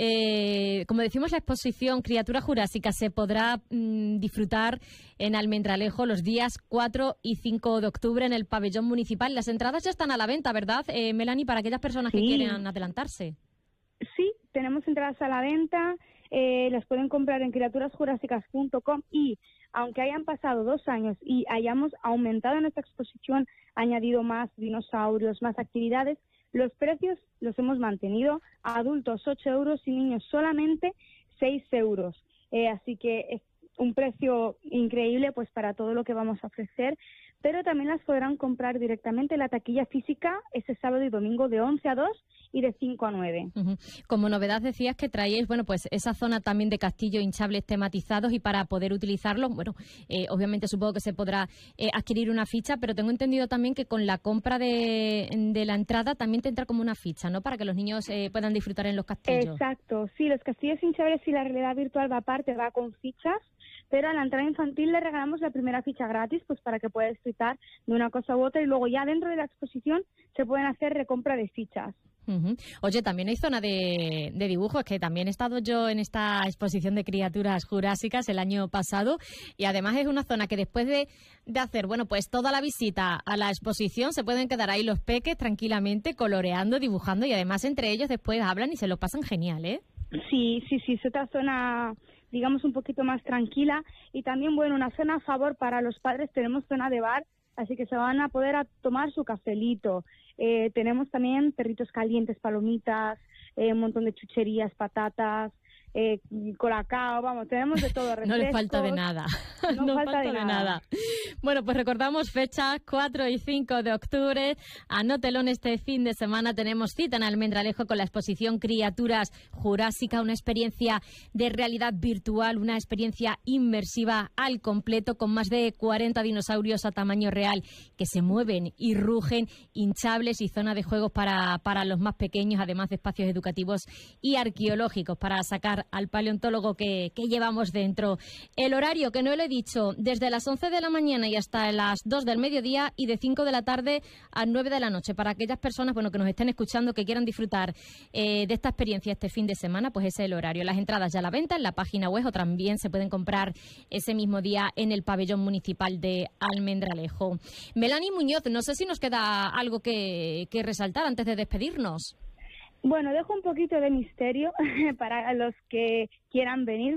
Eh, como decimos, la exposición Criaturas Jurásicas se podrá mmm, disfrutar en Almendralejo los días cuatro y cinco de octubre en el pabellón municipal. Las entradas ya están a la venta, ¿verdad, eh, Melanie, para aquellas personas sí. que quieran adelantarse? Sí, tenemos entradas a la venta. Eh, las pueden comprar en criaturas jurásicas punto com, y aunque hayan pasado dos años y hayamos aumentado nuestra exposición, añadido más dinosaurios, más actividades, los precios los hemos mantenido: adultos ocho euros y niños solamente seis euros. Eh, así que es un precio increíble pues para todo lo que vamos a ofrecer, pero también las podrán comprar directamente en la taquilla física ese sábado y domingo de once a dos y de cinco a nueve. Uh-huh. Como novedad decías que traíais, bueno, pues esa zona también de castillos hinchables tematizados, y para poder utilizarlos, bueno, eh, obviamente supongo que se podrá eh, adquirir una ficha, pero tengo entendido también que con la compra de, de la entrada también tendrá como una ficha, ¿no? Para que los niños eh, puedan disfrutar en los castillos. Exacto, sí, los castillos hinchables y la realidad virtual va aparte, va con fichas, pero a la entrada infantil le regalamos la primera ficha gratis, pues para que pueda disfrutar de una cosa u otra, y luego ya dentro de la exposición se pueden hacer recompra de fichas. Uh-huh. Oye, también hay zona de, de dibujos, que también he estado yo en esta exposición de Criaturas Jurásicas el año pasado, y además es una zona que después de, de hacer, bueno, pues toda la visita a la exposición, se pueden quedar ahí los peques tranquilamente coloreando, dibujando, y además entre ellos después hablan y se lo pasan genial, ¿eh? Sí, sí, sí, es otra zona, digamos, un poquito más tranquila, y también, bueno, una zona a favor para los padres. Tenemos zona de bar, así que se van a poder a tomar su cafelito. Eh, tenemos también perritos calientes, palomitas, eh, un montón de chucherías, patatas, eh, colacao, vamos, tenemos de todo. No le falta de nada. No, no falta, falta de, de nada. nada. Bueno, pues recordamos fechas cuatro y cinco de octubre. Anótelo, en este fin de semana tenemos cita en Almendralejo con la exposición Criaturas Jurásicas, una experiencia de realidad virtual, una experiencia inmersiva al completo, con más de cuarenta dinosaurios a tamaño real que se mueven y rugen, hinchables, y zona de juegos para, para los más pequeños, además de espacios educativos y arqueológicos para sacar al paleontólogo que, que llevamos dentro. El horario, que no lo he dicho, desde las once de la mañana y hasta las dos del mediodía, y de cinco de la tarde a nueve de la noche, para aquellas personas, bueno, que nos estén escuchando, que quieran disfrutar eh, de esta experiencia este fin de semana, pues ese es el horario. Las entradas ya a la venta en la página web, o también se pueden comprar ese mismo día en el pabellón municipal de Almendralejo. Melanie Muñoz, no sé si nos queda algo que, que resaltar antes de despedirnos. Bueno, dejo un poquito de misterio para los que quieran venir,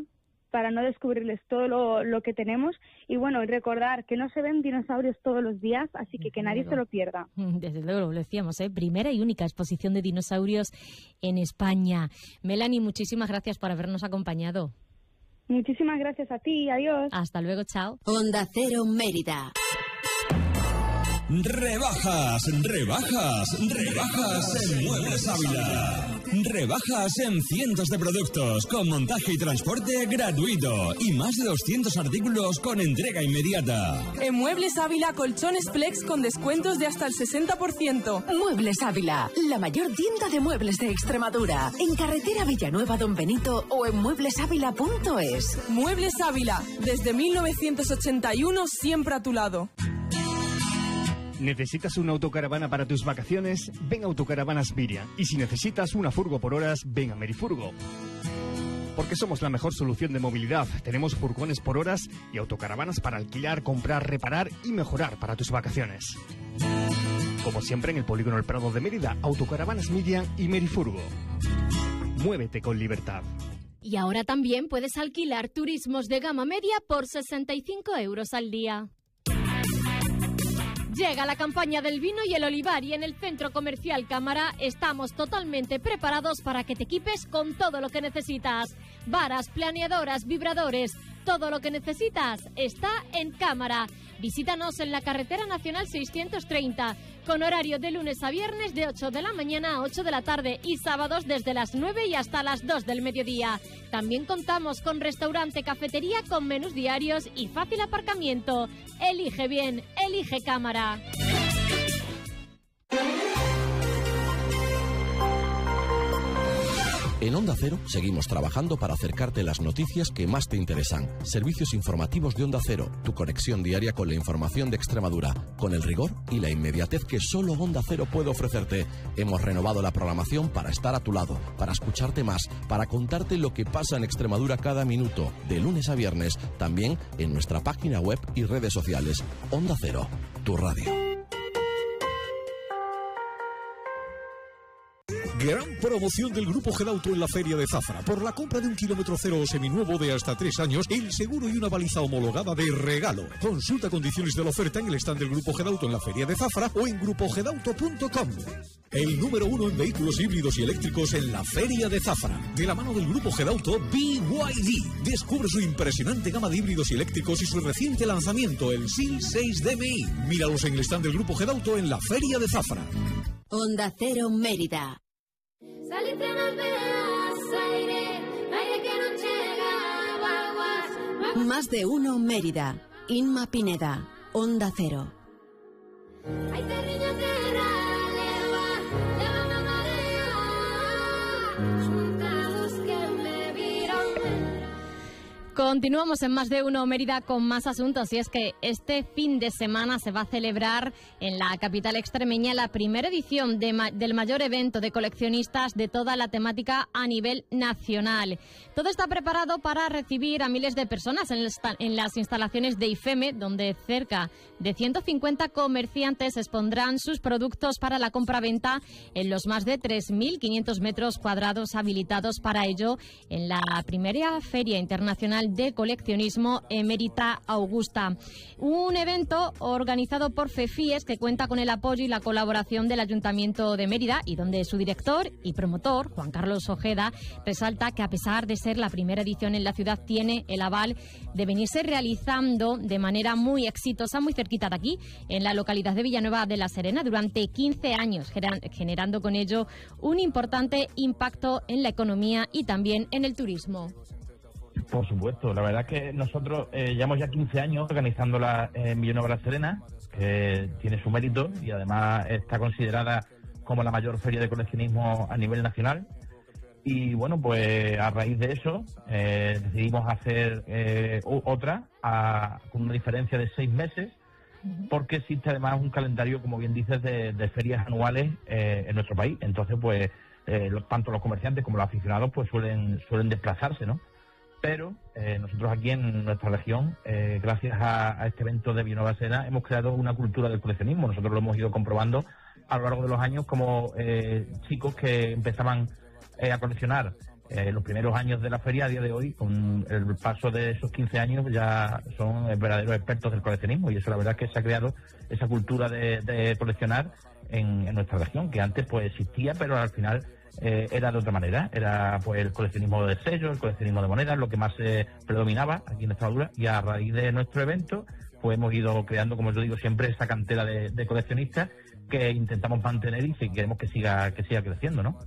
para no descubrirles todo lo, lo que tenemos. Y bueno, recordar que no se ven dinosaurios todos los días, así que que nadie se lo pierda. Desde luego, lo decíamos, ¿eh? Primera y única exposición de dinosaurios en España. Melanie, muchísimas gracias por habernos acompañado. Muchísimas gracias a ti, adiós. Hasta luego, chao. Onda Cero Mérida. Rebajas, rebajas, rebajas en Muebles Ávila. Rebajas en cientos de productos con montaje y transporte gratuito y más de doscientos artículos con entrega inmediata. En Muebles Ávila, colchones Flex con descuentos de hasta el sesenta por ciento. Muebles Ávila, la mayor tienda de muebles de Extremadura. En carretera Villanueva Don Benito o en muebles ávila punto es. Muebles Ávila, desde mil novecientos ochenta y uno, siempre a tu lado. ¿Necesitas una autocaravana para tus vacaciones? Ven a Autocaravanas Miriam. Y si necesitas una furgo por horas, ven a Merifurgo. Porque somos la mejor solución de movilidad. Tenemos furgones por horas y autocaravanas para alquilar, comprar, reparar y mejorar para tus vacaciones. Como siempre en el Polígono El Prado de Mérida, Autocaravanas Miriam y Merifurgo. Muévete con libertad. Y ahora también puedes alquilar turismos de gama media por sesenta y cinco euros al día. Llega la campaña del vino y el olivar y en el Centro Comercial Cámara estamos totalmente preparados para que te equipes con todo lo que necesitas. Varas, planeadoras, vibradores, todo lo que necesitas está en Cámara. Visítanos en la Carretera Nacional seiscientos treinta, con horario de lunes a viernes de ocho de la mañana a ocho de la tarde y sábados desde las nueve y hasta las dos del mediodía. También contamos con restaurante, cafetería con menús diarios y fácil aparcamiento. Elige bien, elige Cámara. En Onda Cero seguimos trabajando para acercarte las noticias que más te interesan. Servicios informativos de Onda Cero, tu conexión diaria con la información de Extremadura, con el rigor y la inmediatez que solo Onda Cero puede ofrecerte. Hemos renovado la programación para estar a tu lado, para escucharte más, para contarte lo que pasa en Extremadura cada minuto, de lunes a viernes, también en nuestra página web y redes sociales. Onda Cero, tu radio. Gran promoción del Grupo Gedauto en la Feria de Zafra. Por la compra de un kilómetro cero o seminuevo de hasta tres años, el seguro y una baliza homologada de regalo. Consulta condiciones de la oferta en el stand del Grupo Gedauto en la Feria de Zafra o en grupo gedauto punto com. El número uno en vehículos híbridos y eléctricos en la Feria de Zafra. De la mano del Grupo Gedauto B Y D. Descubre su impresionante gama de híbridos y eléctricos y su reciente lanzamiento, el S I L seis D M I. Míralos en el stand del Grupo Gedauto en la Feria de Zafra. Onda Cero Mérida. Saliste más veas, aire, aire que no llega, aguas. Más de uno Mérida. Inma Pineda. Onda Cero. Ay, terriña tierra, leva, leva una marea. Juntados que me vieron. Continuamos en Más de Uno Mérida con más asuntos y es que este fin de semana se va a celebrar en la capital extremeña la primera edición de ma- del mayor evento de coleccionistas de toda la temática a nivel nacional. Todo está preparado para recibir a miles de personas en, esta- en las instalaciones de IFEME, donde cerca de ciento cincuenta comerciantes expondrán sus productos para la compraventa en los más de tres mil quinientos metros cuadrados habilitados para ello en la primera Feria Internacional de Coleccionismo Emérita Augusta. Un evento organizado por FEFIES que cuenta con el apoyo y la colaboración del Ayuntamiento de Mérida y donde su director y promotor, Juan Carlos Ojeda, resalta que a pesar de ser la primera edición en la ciudad tiene el aval de venirse realizando de manera muy exitosa, muy cerquita de aquí, en la localidad de Villanueva de la Serena, durante quince años, generando con ello un importante impacto en la economía y también en el turismo. Por supuesto, la verdad es que nosotros eh, llevamos ya quince años organizándola en Villanueva de la Serena, que tiene su mérito y además está considerada como la mayor feria de coleccionismo a nivel nacional. Y bueno, pues a raíz de eso eh, decidimos hacer eh, otra a, con una diferencia de seis meses, porque existe además un calendario, como bien dices, de, de ferias anuales eh, en nuestro país. Entonces, pues eh, los, tanto los comerciantes como los aficionados pues suelen suelen desplazarse, ¿no? Pero eh, nosotros aquí en nuestra región, eh, gracias a, a este evento de Villanueva de la Serena, hemos creado una cultura del coleccionismo. Nosotros lo hemos ido comprobando a lo largo de los años como eh, chicos que empezaban eh, a coleccionar eh, los primeros años de la feria a día de hoy, con el paso de esos quince años, ya son verdaderos expertos del coleccionismo, y eso la verdad es que se ha creado esa cultura de, de coleccionar en, en nuestra región, que antes pues existía, pero al final eh, era de otra manera. Era pues el coleccionismo de sellos, el coleccionismo de monedas, lo que más eh, predominaba aquí en Extremadura, y a raíz de nuestro evento pues hemos ido creando, como yo digo siempre, esa cantera de, de coleccionistas que intentamos mantener y si queremos que siga que siga creciendo, ¿no?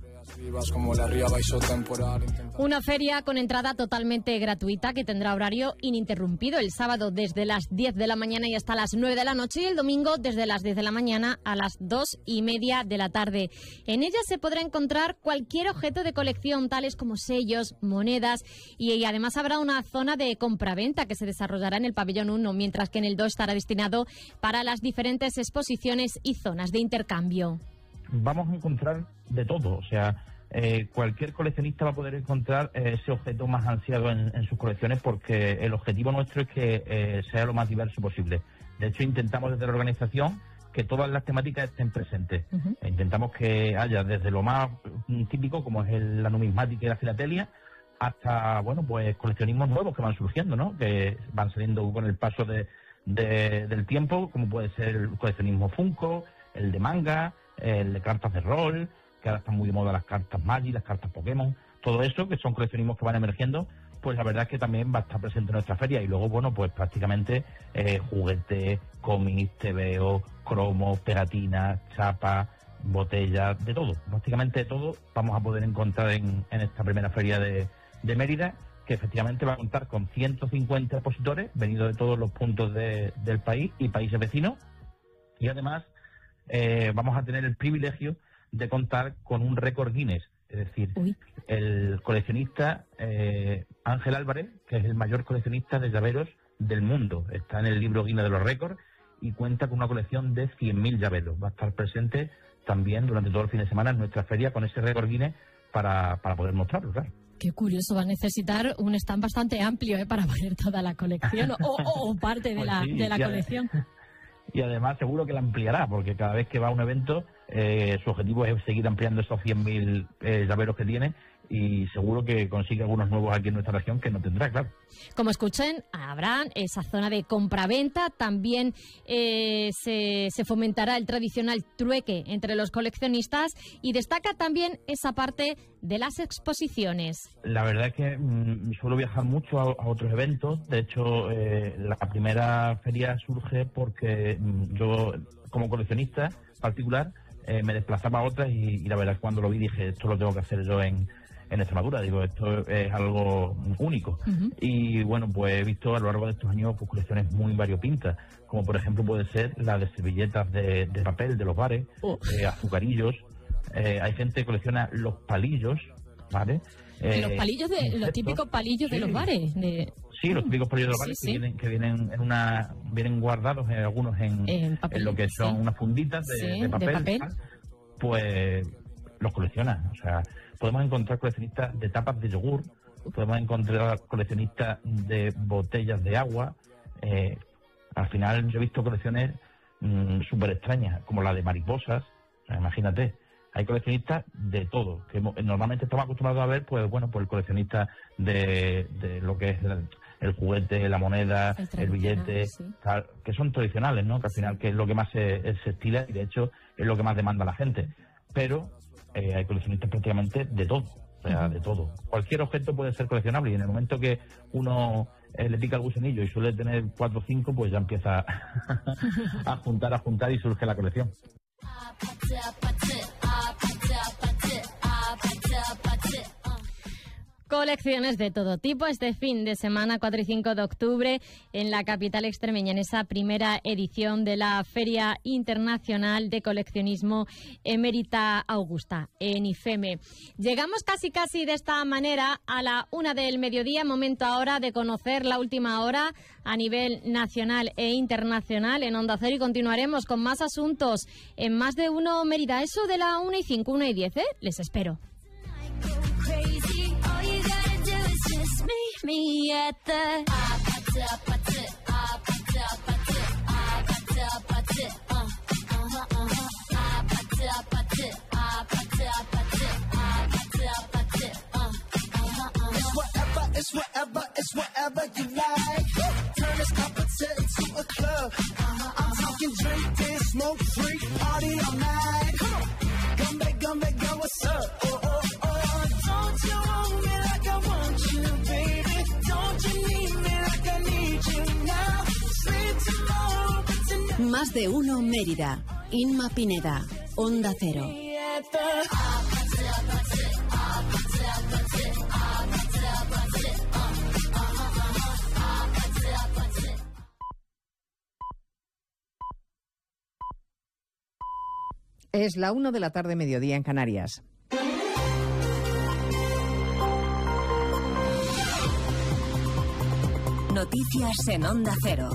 Una feria con entrada totalmente gratuita que tendrá horario ininterrumpido el sábado desde las diez de la mañana y hasta las nueve de la noche, y el domingo desde las diez de la mañana a las dos y media de la tarde. En ella se podrá encontrar cualquier objeto de colección, tales como sellos, monedas, y, y además habrá una zona de compraventa que se desarrollará en el pabellón uno, mientras que en el dos estará destinado para las diferentes exposiciones y zonas de intercambio. Vamos a encontrar de todo, o sea, eh, cualquier coleccionista va a poder encontrar eh, ese objeto más ansiado en, en sus colecciones, porque el objetivo nuestro es que eh, sea lo más diverso posible. De hecho, intentamos desde la organización que todas las temáticas estén presentes. Uh-huh. E intentamos que haya desde lo más típico, como es el, la numismática y la filatelia, hasta, bueno, pues coleccionismos nuevos que van surgiendo, ¿no? Que van saliendo con el paso de, de, del tiempo, como puede ser el coleccionismo Funko, el de manga, el de cartas de rol, que ahora están muy de moda las cartas Magic, las cartas Pokémon, todo eso, que son coleccionismos que van emergiendo, pues la verdad es que también va a estar presente en nuestra feria. Y luego, bueno, pues prácticamente eh, juguetes, cómics, tebeo, cromos, pegatinas, chapas, botellas, de todo, prácticamente de todo vamos a poder encontrar en, en esta primera feria de, de Mérida, que efectivamente va a contar con ciento cincuenta expositores venidos de todos los puntos de, del país y países vecinos, y además Eh, vamos a tener el privilegio de contar con un récord Guinness, es decir, Uy. el coleccionista eh, Ángel Álvarez, que es el mayor coleccionista de llaveros del mundo, está en el libro Guinness de los récords y cuenta con una colección de cien mil llaveros. Va a estar presente también durante todo el fin de semana en nuestra feria con ese récord Guinness para, para poder mostrarlo, claro. Qué curioso, va a necesitar un stand bastante amplio ¿eh? para poner toda la colección o, o, o parte de pues la, sí, de la colección. Y además seguro que la ampliará, porque cada vez que va a un evento eh, su objetivo es seguir ampliando esos cien mil eh, llaveros que tiene, y seguro que consigue algunos nuevos aquí en nuestra región que no tendrá, claro. Como escuchen, habrá esa zona de compraventa, también eh, se, se fomentará el tradicional trueque entre los coleccionistas, y destaca también esa parte de las exposiciones. La verdad es que mmm, suelo viajar mucho a, a otros eventos. De hecho, eh, la primera feria surge porque mmm, yo, como coleccionista particular, eh, me desplazaba a otras, y, y la verdad es que cuando lo vi dije, esto lo tengo que hacer yo en en Extremadura, digo, esto es algo único. Uh-huh. Y bueno, pues he visto a lo largo de estos años pues, colecciones muy variopintas, como por ejemplo puede ser la de servilletas de, de papel de los bares, uh. eh, azucarillos, eh, hay gente que colecciona los palillos, ¿vale? Eh, los palillos, de insectos. Los típicos palillos sí. de los bares. De... Sí, los típicos palillos de los bares sí, que, sí. Vienen, que vienen en una vienen guardados, eh, algunos en, en, papel, en lo que son sí. unas funditas de, sí, de papel, de papel. Pues los coleccionan, o sea, podemos encontrar coleccionistas de tapas de yogur, podemos encontrar coleccionistas de botellas de agua. Eh, al final yo he visto colecciones mmm, súper extrañas, como la de mariposas. O sea, imagínate, hay coleccionistas de todo, que normalmente estamos acostumbrados a ver, pues bueno, pues el coleccionista de, de lo que es el, el juguete, la moneda, el, el billete, sí. tal, que son tradicionales, ¿no? Que al final que es lo que más se, se estila, y de hecho es lo que más demanda la gente. Pero eh, hay coleccionistas prácticamente de todo, o sea, uh-huh. de todo. Cualquier objeto puede ser coleccionable, y en el momento que uno eh, le pica el gusanillo y suele tener cuatro o cinco, pues ya empieza a juntar, a juntar y surge la colección. Colecciones de todo tipo este fin de semana, cuatro y cinco de octubre, en la capital extremeña, en esa primera edición de la Feria Internacional de Coleccionismo Emérita Augusta, en IFEME. Llegamos casi casi de esta manera a la una del mediodía, momento ahora de conocer la última hora a nivel nacional e internacional en Onda Cero, y continuaremos con más asuntos en Más de Uno Mérida. Eso de la una y cinco, una y diez, ¿eh? Les espero. Meet me at the Más de uno Mérida. Inma Pineda, Onda Cero. Es la una de la tarde, mediodía en Canarias. Noticias en Onda Cero.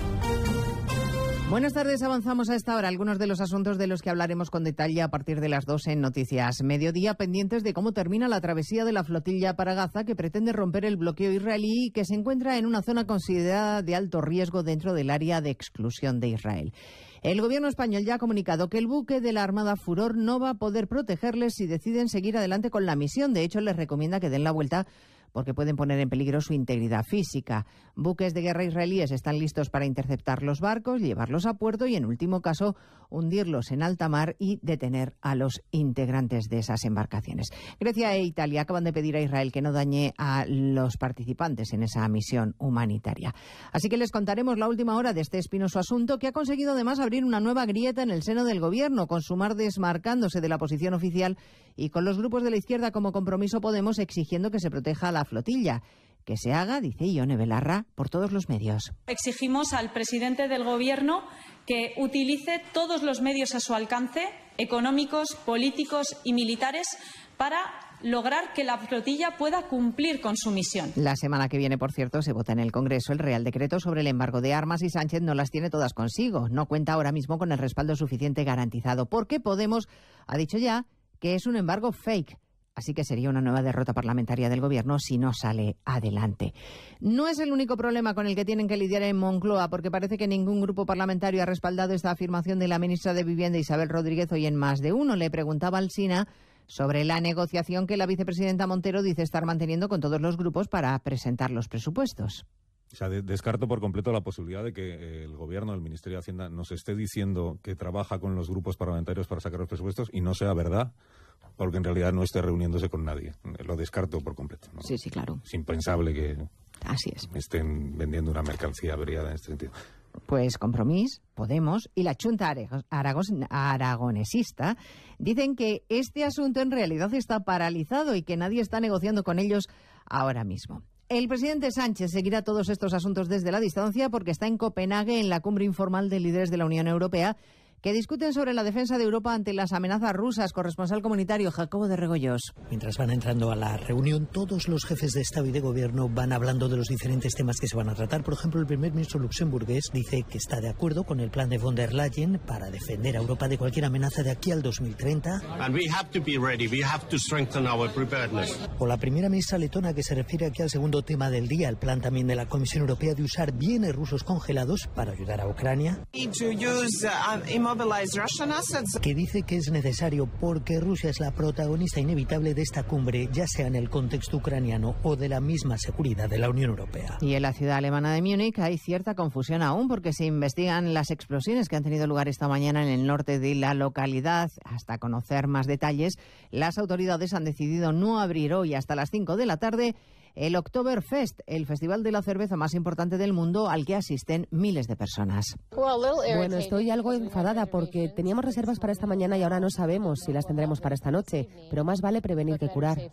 Buenas tardes, avanzamos a esta hora algunos de los asuntos de los que hablaremos con detalle a partir de las dos en Noticias Mediodía, pendientes de cómo termina la travesía de la flotilla para Gaza, que pretende romper el bloqueo israelí y que se encuentra en una zona considerada de alto riesgo dentro del área de exclusión de Israel. El gobierno español ya ha comunicado que el buque de la Armada Furor no va a poder protegerles si deciden seguir adelante con la misión. De hecho, les recomienda que den la vuelta porque pueden poner en peligro su integridad física. Buques de guerra israelíes están listos para interceptar los barcos, llevarlos a puerto y, en último caso, hundirlos en alta mar y detener a los integrantes de esas embarcaciones. Grecia e Italia acaban de pedir a Israel que no dañe a los participantes en esa misión humanitaria. Así que les contaremos la última hora de este espinoso asunto, que ha conseguido además abrir una nueva grieta en el seno del gobierno, con Sumar desmarcándose de la posición oficial y con los grupos de la izquierda como Compromiso Podemos exigiendo que se proteja a la flotilla. Que se haga, dice Ione Belarra, por todos los medios. Exigimos al presidente del Gobierno que utilice todos los medios a su alcance, económicos, políticos y militares, para lograr que la flotilla pueda cumplir con su misión. La semana que viene, por cierto, se vota en el Congreso el Real Decreto sobre el embargo de armas y Sánchez no las tiene todas consigo. No cuenta ahora mismo con el respaldo suficiente garantizado, porque Podemos ha dicho ya que es un embargo fake. Así que sería una nueva derrota parlamentaria del Gobierno si no sale adelante. No es el único problema con el que tienen que lidiar en Moncloa, porque parece que ningún grupo parlamentario ha respaldado esta afirmación de la ministra de Vivienda, Isabel Rodríguez, hoy en Más de Uno. Le preguntaba al SINA sobre la negociación que la vicepresidenta Montero dice estar manteniendo con todos los grupos para presentar los presupuestos. O sea, de- descarto por completo la posibilidad de que el Gobierno, el Ministerio de Hacienda, nos esté diciendo que trabaja con los grupos parlamentarios para sacar los presupuestos y no sea verdad, porque en realidad no esté reuniéndose con nadie. Lo descarto por completo, ¿no? Sí, sí, claro. Es impensable que Así es. estén vendiendo una mercancía averiada en este sentido. Pues Compromís, Podemos y la Chunta Aragos- Aragos- Aragonesista dicen que este asunto en realidad está paralizado y que nadie está negociando con ellos ahora mismo. El presidente Sánchez seguirá todos estos asuntos desde la distancia porque está en Copenhague en la cumbre informal de líderes de la Unión Europea que discuten sobre la defensa de Europa ante las amenazas rusas. Corresponsal comunitario Jacobo de Regoyos. Mientras van entrando a la reunión, todos los jefes de Estado y de Gobierno van hablando de los diferentes temas que se van a tratar. Por ejemplo, el primer ministro luxemburgués dice que está de acuerdo con el plan de von der Leyen para defender a Europa de cualquier amenaza de aquí al dos mil treinta. And we have to be ready. We have to strengthen our preparedness. O la primera ministra letona, que se refiere aquí al segundo tema del día, el plan también de la Comisión Europea de usar bienes rusos congelados para ayudar a Ucrania, To use uh, immobilized Russian assets. que dice que es necesario porque Rusia es la protagonista inevitable de esta cumbre, ya sea en el contexto ucraniano o de la misma seguridad de la Unión Europea. Y en la ciudad alemana de Múnich hay cierta confusión aún porque se investigan las explosiones que han tenido lugar esta mañana en el norte de la localidad. Hasta conocer más detalles, las autoridades han decidido no abrir hoy hasta las cinco de la tarde el Oktoberfest, el festival de la cerveza más importante del mundo al que asisten miles de personas. Bueno, estoy algo enfadada porque teníamos reservas para esta mañana y ahora no sabemos si las tendremos para esta noche, pero más vale prevenir que curar.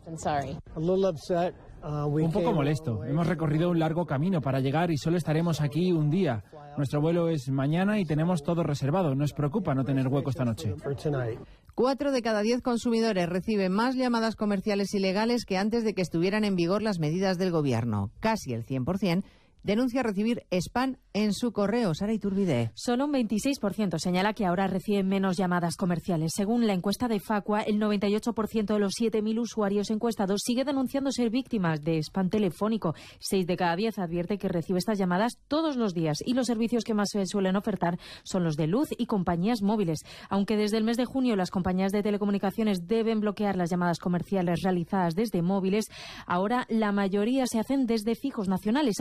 Un poco molesto. Hemos recorrido un largo camino para llegar y solo estaremos aquí un día. Nuestro vuelo es mañana y tenemos todo reservado. Nos preocupa no tener hueco esta noche. Cuatro de cada diez consumidores reciben más llamadas comerciales ilegales que antes de que estuvieran en vigor las medidas del Gobierno. Casi el cien por ciento denuncia recibir spam en su correo. Sara Iturbide. Solo un veintiséis por ciento señala que ahora reciben menos llamadas comerciales. Según la encuesta de Facua, el noventa y ocho por ciento de los siete mil usuarios encuestados sigue denunciando ser víctimas de spam telefónico. Seis de cada diez advierte que recibe estas llamadas todos los días y los servicios que más se suelen ofertar son los de luz y compañías móviles. Aunque desde el mes de junio las compañías de telecomunicaciones deben bloquear las llamadas comerciales realizadas desde móviles, ahora la mayoría se hacen desde fijos nacionales, algo que ya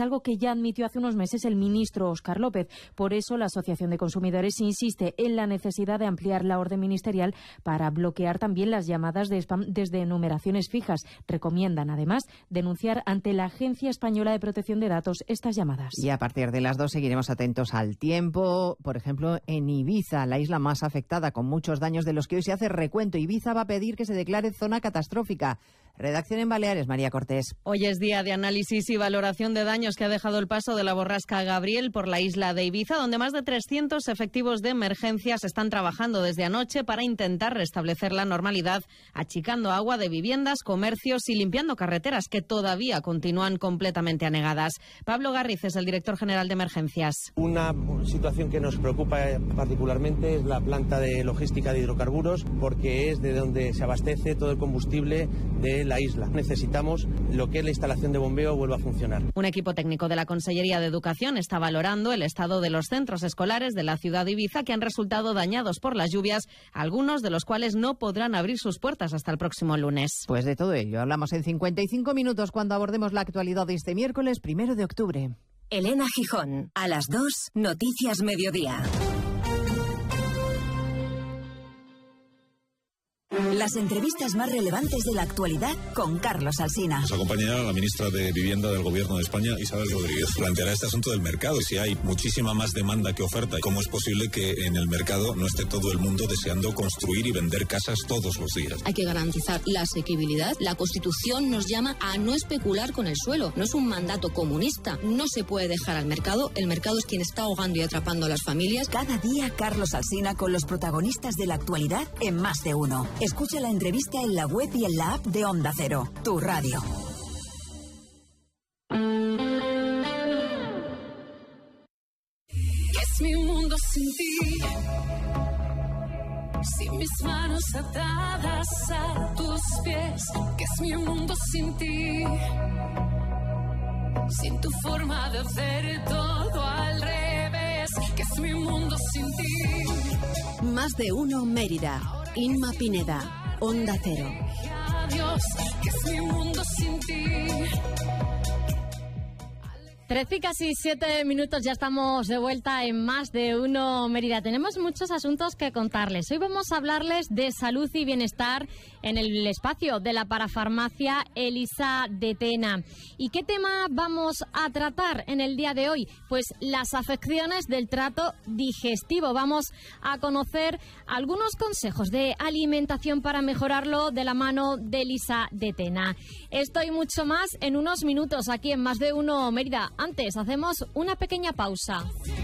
ya admitió hace unos meses el ministro Óscar López. Por eso, la Asociación de Consumidores insiste en la necesidad de ampliar la orden ministerial para bloquear también las llamadas de spam desde numeraciones fijas. Recomiendan, además, denunciar ante la Agencia Española de Protección de Datos estas llamadas. Y a partir de las dos seguiremos atentos al tiempo. Por ejemplo, en Ibiza, la isla más afectada, con muchos daños de los que hoy se hace recuento. Ibiza va a pedir que se declare zona catastrófica. Redacción en Baleares, María Cortés. Hoy es día de análisis y valoración de daños que ha dejado el paso de la borrasca Gabriel por la isla de Ibiza, donde más de trescientos efectivos de emergencias están trabajando desde anoche para intentar restablecer la normalidad, achicando agua de viviendas, comercios y limpiando carreteras que todavía continúan completamente anegadas. Pablo Garriz es el director general de emergencias. Una situación que nos preocupa particularmente es la planta de logística de hidrocarburos, porque es de donde se abastece todo el combustible de la isla. Necesitamos lo que es la instalación de bombeo vuelva a funcionar. Un equipo técnico de la Consellería de Educación está valorando el estado de los centros escolares de la ciudad de Ibiza, que han resultado dañados por las lluvias, algunos de los cuales no podrán abrir sus puertas hasta el próximo lunes. Pues de todo ello hablamos en cincuenta y cinco minutos cuando abordemos la actualidad de este miércoles primero de octubre. Elena Gijón, a las dos, Noticias Mediodía. Las entrevistas más relevantes de la actualidad con Carlos Alsina. Nos acompañará la ministra de Vivienda del Gobierno de España, Isabel Rodríguez. Planteará este asunto del mercado. Si hay muchísima más demanda que oferta, ¿cómo es posible que en el mercado no esté todo el mundo deseando construir y vender casas todos los días? Hay que garantizar la asequibilidad. La Constitución nos llama a no especular con el suelo. No es un mandato comunista. No se puede dejar al mercado. El mercado es quien está ahogando y atrapando a las familias. Cada día Carlos Alsina con los protagonistas de la actualidad en Más de Uno. Escucha la entrevista en la web y en la app de Onda Cero, tu radio. Es mi mundo sin ti, sin mis manos atadas a tus pies. Que es mi mundo sin ti, sin tu forma de hacer todo al revés. Que es mi mundo sin ti. Más de Uno Mérida. Inma Pineda, Onda Cero. Adiós, que es mi mundo sin ti. Trece y casi siete minutos, ya estamos de vuelta en Más de Uno Mérida. Tenemos muchos asuntos que contarles. Hoy vamos a hablarles de salud y bienestar en el espacio de la parafarmacia Elisa de Tena. ¿Y qué tema vamos a tratar en el día de hoy? Pues las afecciones del trato digestivo. Vamos a conocer algunos consejos de alimentación para mejorarlo de la mano de Elisa de Tena. Esto y mucho más en unos minutos aquí en Más de Uno Mérida. Antes, hacemos una pequeña pausa.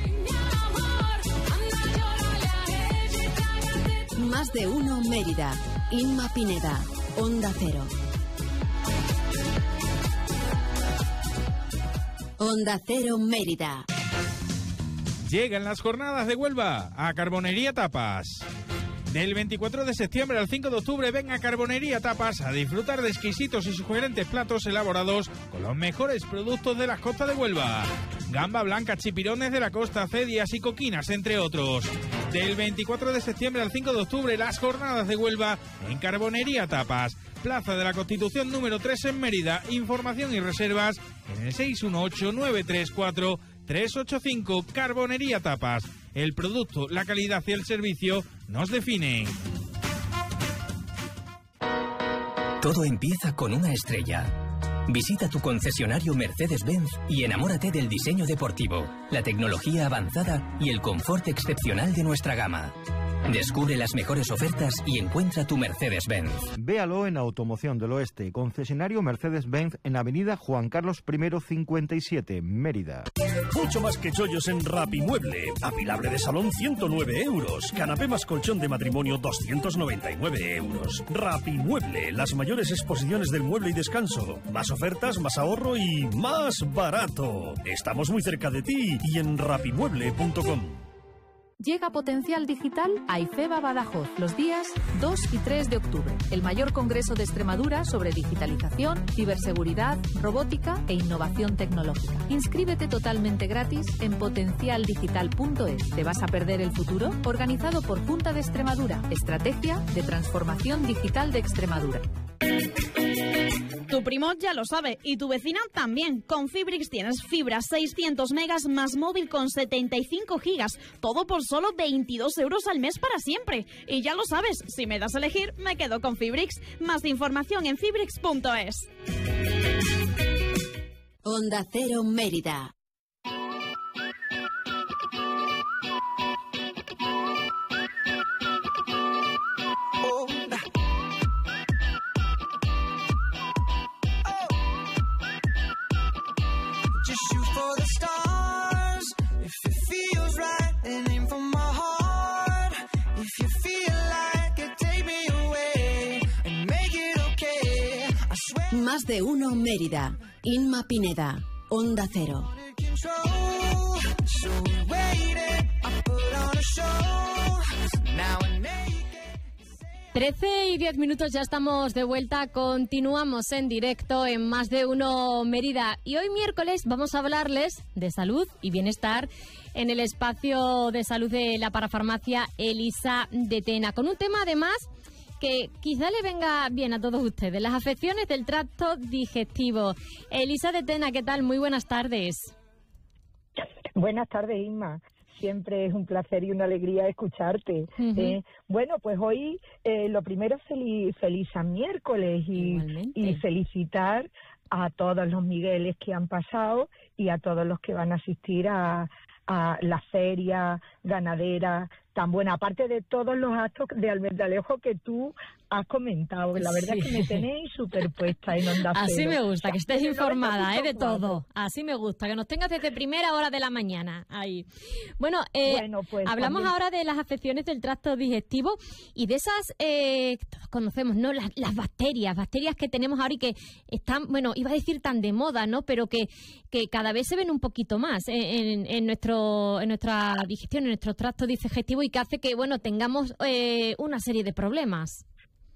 Más de Uno Mérida. Inma Pineda, Onda Cero. Onda Cero Mérida. Llegan las jornadas de Huelva a Carbonería Tapas. Del veinticuatro de septiembre al cinco de octubre ven a Carbonería Tapas a disfrutar de exquisitos y sugerentes platos elaborados con los mejores productos de las costas de Huelva. Gamba blanca, chipirones de la costa, cedias y coquinas, entre otros. Del veinticuatro de septiembre al cinco de octubre, las jornadas de Huelva en Carbonería Tapas. Plaza de la Constitución número tres en Mérida. Información y reservas en el seis uno ocho, nueve tres cuatro, tres ocho cinco. Carbonería Tapas. El producto, la calidad y el servicio nos definen. Todo empieza con una estrella. Visita tu concesionario Mercedes-Benz y enamórate del diseño deportivo, la tecnología avanzada y el confort excepcional de nuestra gama. Descubre las mejores ofertas y encuentra tu Mercedes-Benz. Véalo en Automoción del Oeste, concesionario Mercedes-Benz en Avenida Juan Carlos I cincuenta y siete, Mérida. Mucho más que chollos en Rapimueble. Apilable de salón ciento nueve euros. Canapé más colchón de matrimonio doscientos noventa y nueve euros. Rapimueble, las mayores exposiciones del mueble y descanso. Más ofertas, más ahorro y más barato. Estamos muy cerca de ti y en rapimueble punto com. Llega Potencial Digital a IFEBA Badajoz los días dos y tres de octubre, el mayor congreso de Extremadura sobre digitalización, ciberseguridad, robótica e innovación tecnológica. Inscríbete totalmente gratis en potencial digital punto es. ¿Te vas a perder el futuro? Organizado por Junta de Extremadura, Estrategia de Transformación Digital de Extremadura. Tu primo ya lo sabe y tu vecina también. Con Fibrix tienes fibra seiscientos megas más móvil con setenta y cinco gigas. Todo por solo veintidós euros al mes para siempre. Y ya lo sabes, si me das a elegir, me quedo con Fibrix. Más información en fibrix punto es. Onda Cero Mérida. Más de uno Mérida. Inma Pineda, Onda Cero. trece y diez minutos, ya estamos de vuelta. Continuamos en directo en Más de uno Mérida. Y hoy miércoles vamos a hablarles de salud y bienestar en el espacio de salud de la parafarmacia Elisa de Tena. Con un tema además que quizá le venga bien a todos ustedes, las afecciones del tracto digestivo. Elisa de Tena, ¿qué tal? Muy buenas tardes. Buenas tardes, Inma. Siempre es un placer y una alegría escucharte. Uh-huh. eh, bueno, pues hoy eh, lo primero, feliz, feliz San Miércoles y, y felicitar a todos los Migueles que han pasado y a todos los que van a asistir a, a la feria ganadera tan buena, aparte de todos los actos de Almendalejo que tú has comentado. La verdad sí. es que me tenéis superpuesta en Onda Cero. Así me gusta, que estés informada ¿eh? de todo. Así me gusta, que nos tengas desde primera hora de la mañana. Ahí. Bueno, eh, bueno pues, hablamos también ahora de las afecciones del tracto digestivo y de esas, eh, todos conocemos, ¿no? Las, las bacterias, bacterias que tenemos ahora y que están, bueno, iba a decir tan de moda, ¿no? Pero que, que cada vez se ven un poquito más en, en, nuestro, en nuestra digestión, en nuestro tracto digestivo, y que hace que, bueno, tengamos eh, una serie de problemas.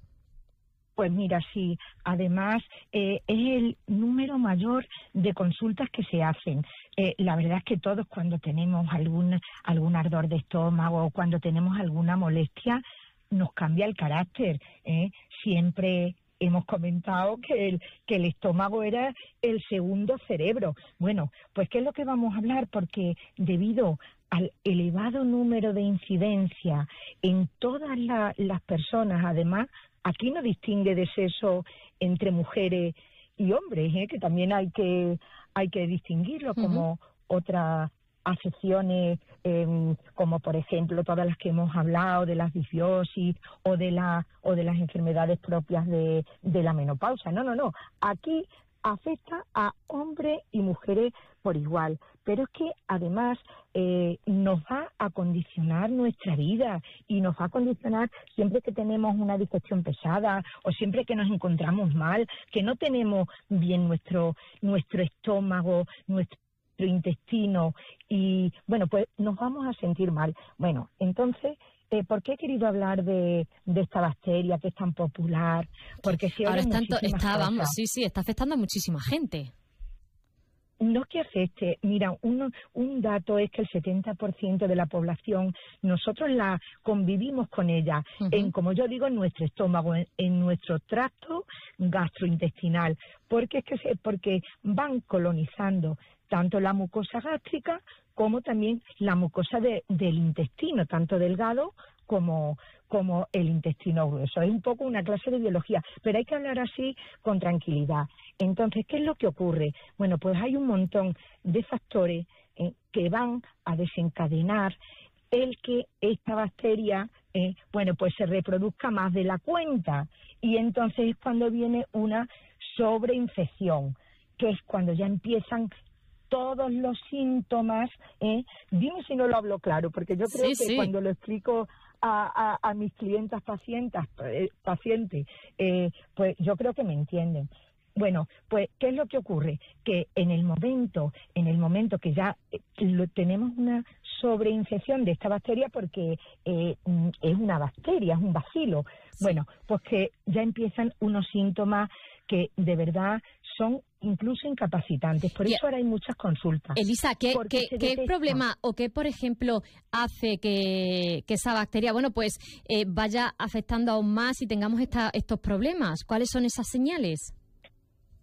Pues mira, sí, además eh, es el número mayor de consultas que se hacen. Eh, la verdad es que todos cuando tenemos algún, algún ardor de estómago o cuando tenemos alguna molestia, nos cambia el carácter. ¿eh? Siempre hemos comentado que el, que el estómago era el segundo cerebro. Bueno, pues ¿qué es lo que vamos a hablar? Porque debido al elevado número de incidencia en todas la, las personas, además, aquí no distingue de sexo entre mujeres y hombres, ¿eh? que también hay que hay que distinguirlo, uh-huh. como otras afecciones, eh, como por ejemplo todas las que hemos hablado, de las disbiosis o de la o de las enfermedades propias de, de la menopausia. No, no, no. Aquí afecta a hombres y mujeres por igual, pero es que además eh, nos va a condicionar nuestra vida y nos va a condicionar siempre que tenemos una digestión pesada o siempre que nos encontramos mal, que no tenemos bien nuestro nuestro estómago, nuestro intestino, y bueno, pues nos vamos a sentir mal. Bueno, entonces, Eh, ¿por qué he querido hablar de, de esta bacteria que es tan popular? Porque si ahora está, está vamos, sí, sí, está afectando a muchísima gente. No que afecte, mira, un, un dato es que el setenta por ciento de la población, nosotros la convivimos con ella, uh-huh. en, como yo digo, en nuestro estómago, en, en nuestro tracto gastrointestinal, porque es que se, porque van colonizando tanto la mucosa gástrica como también la mucosa de, del intestino, tanto delgado como, como el intestino grueso. Es un poco una clase de biología, pero hay que hablar así con tranquilidad. Entonces, ¿qué es lo que ocurre? Bueno, pues hay un montón de factores eh, que van a desencadenar el que esta bacteria, eh, bueno, pues se reproduzca más de la cuenta. Y entonces es cuando viene una sobreinfección, que es cuando ya empiezan todos los síntomas. ¿eh? Dime si no lo hablo claro, porque yo creo sí, que sí. cuando lo explico a, a, a mis clientas pacientes, eh, pacientes, eh, pues yo creo que me entienden. Bueno, pues ¿qué es lo que ocurre? Que en el momento, en el momento que ya eh, lo, tenemos una sobreinfección de esta bacteria, porque eh, es una bacteria, es un bacilo, sí. bueno, pues que ya empiezan unos síntomas que de verdad son incluso incapacitantes. Por eso ahora hay muchas consultas. Elisa, ¿qué, ¿qué, ¿qué problema o qué, por ejemplo, hace que, que esa bacteria, bueno, pues eh, vaya afectando aún más y tengamos esta, estos problemas? ¿Cuáles son esas señales?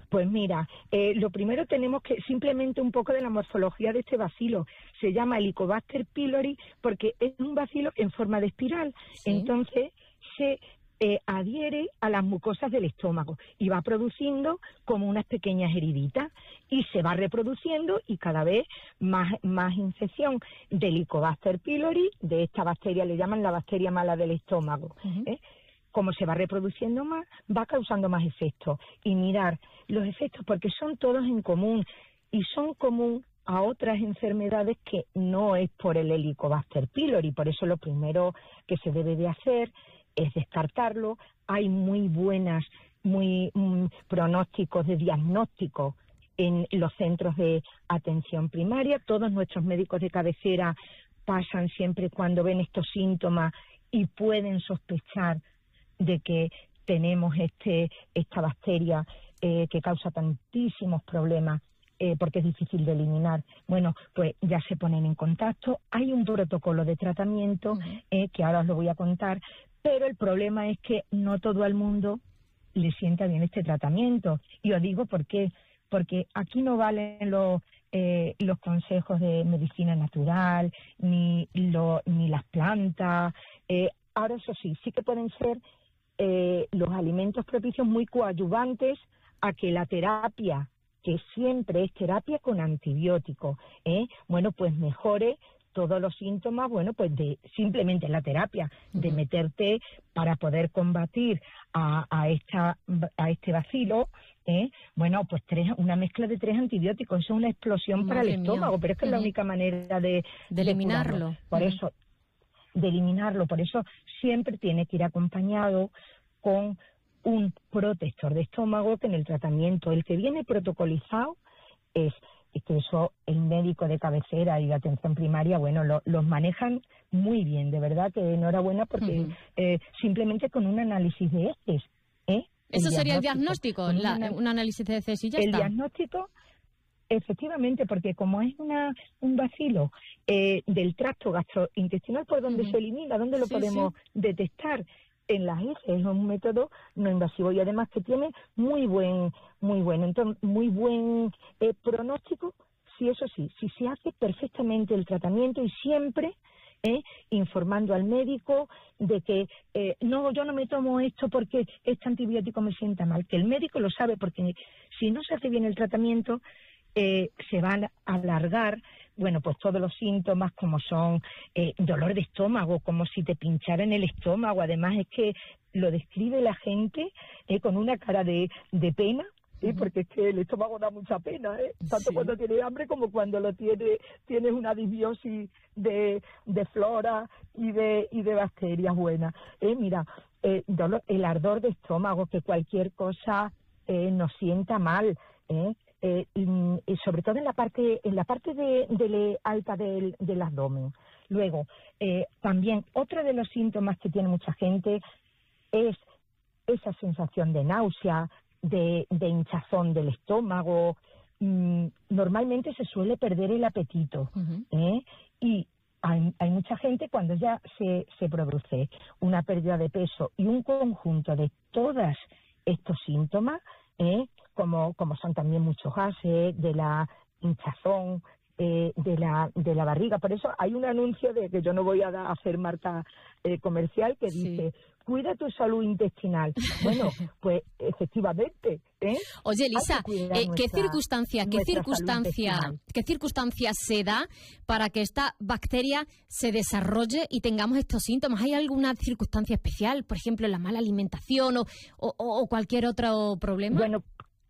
Pues mira, eh, lo primero tenemos que simplemente un poco de la morfología de este bacilo. Se llama Helicobacter pylori porque es un bacilo en forma de espiral. Sí. Entonces se eh, adhiere a las mucosas del estómago y va produciendo como unas pequeñas heriditas y se va reproduciendo y cada vez más, más infección de Helicobacter pylori, de esta bacteria, le llaman la bacteria mala del estómago. Uh-huh. ¿eh? Como se va reproduciendo más, va causando más efectos. Y mirar los efectos, porque son todos en común, y son común a otras enfermedades que no es por el Helicobacter pylori. Por eso lo primero que se debe de hacer es descartarlo. Hay muy buenas, muy mm, pronósticos de diagnóstico en los centros de atención primaria. Todos nuestros médicos de cabecera pasan siempre cuando ven estos síntomas y pueden sospechar de que tenemos este esta bacteria eh, que causa tantísimos problemas eh, porque es difícil de eliminar. Bueno, pues ya se ponen en contacto. Hay un protocolo de tratamiento eh, que ahora os lo voy a contar, pero el problema es que no todo el mundo le sienta bien este tratamiento. Y os digo por qué. Porque aquí no valen los eh, los consejos de medicina natural, ni, lo, ni las plantas. Eh, ahora, eso sí, sí que pueden ser Eh, los alimentos propicios muy coadyuvantes a que la terapia, que siempre es terapia con antibióticos, ¿eh? bueno, pues mejore todos los síntomas, bueno, pues de simplemente la terapia, de meterte para poder combatir a, a esta a este bacilo, ¿eh? bueno, pues tres, una mezcla de tres antibióticos, eso es una explosión Madre para el estómago, mía. pero es que uh-huh. es la única manera de, de eliminarlo. De Por uh-huh. eso de eliminarlo. Por eso siempre tiene que ir acompañado con un protector de estómago, que en el tratamiento, el que viene protocolizado, es que eso el médico de cabecera y de atención primaria, bueno, lo, los manejan muy bien, de verdad que enhorabuena, porque uh-huh. eh, simplemente con un análisis de heces, ¿eh? Eso sería el diagnóstico, la, una, un análisis de heces y ya el está. El diagnóstico, efectivamente, porque como es una un bacilo eh, del tracto gastrointestinal por donde uh-huh. se elimina, ¿dónde lo sí, podemos sí. detectar? En las heces. Es un método no invasivo y además que tiene muy buen, muy buen, entonces, muy buen eh, pronóstico. Sí, eso sí, si se hace perfectamente el tratamiento y siempre eh, informando al médico de que eh, no, yo no me tomo esto porque este antibiótico me sienta mal, que el médico lo sabe, porque si no se hace bien el tratamiento eh, se van a alargar, bueno, pues todos los síntomas como son eh, dolor de estómago, como si te pincharan el estómago. Además es que lo describe la gente eh, con una cara de, de pena, ¿eh? porque es que el estómago da mucha pena, ¿eh? tanto sí. cuando tiene hambre como cuando lo tiene tienes una disbiosis de, de flora y de y de bacterias buenas. Eh, mira, eh, dolor, el ardor de estómago, que cualquier cosa eh, nos sienta mal, ¿eh? Eh, y, y sobre todo en la parte en la parte de, de le, alta del, del abdomen. Luego, eh, también otro de los síntomas que tiene mucha gente es esa sensación de náusea, de, de hinchazón del estómago. Mm, normalmente se suele perder el apetito, uh-huh. ¿eh? y hay, hay mucha gente cuando ya se, se produce una pérdida de peso y un conjunto de todos estos síntomas, ¿eh? como como son también muchos gases, de la hinchazón, eh, de la de la barriga. Por eso hay un anuncio de que yo no voy a da, hacer marca eh, comercial que sí. dice, cuida tu salud intestinal. Bueno, pues efectivamente. ¿eh? Oye, Elisa, eh, nuestra, ¿qué circunstancia, qué circunstancia, qué circunstancia se da para que esta bacteria se desarrolle y tengamos estos síntomas? ¿Hay alguna circunstancia especial, por ejemplo, la mala alimentación o, o, o cualquier otro problema? Bueno.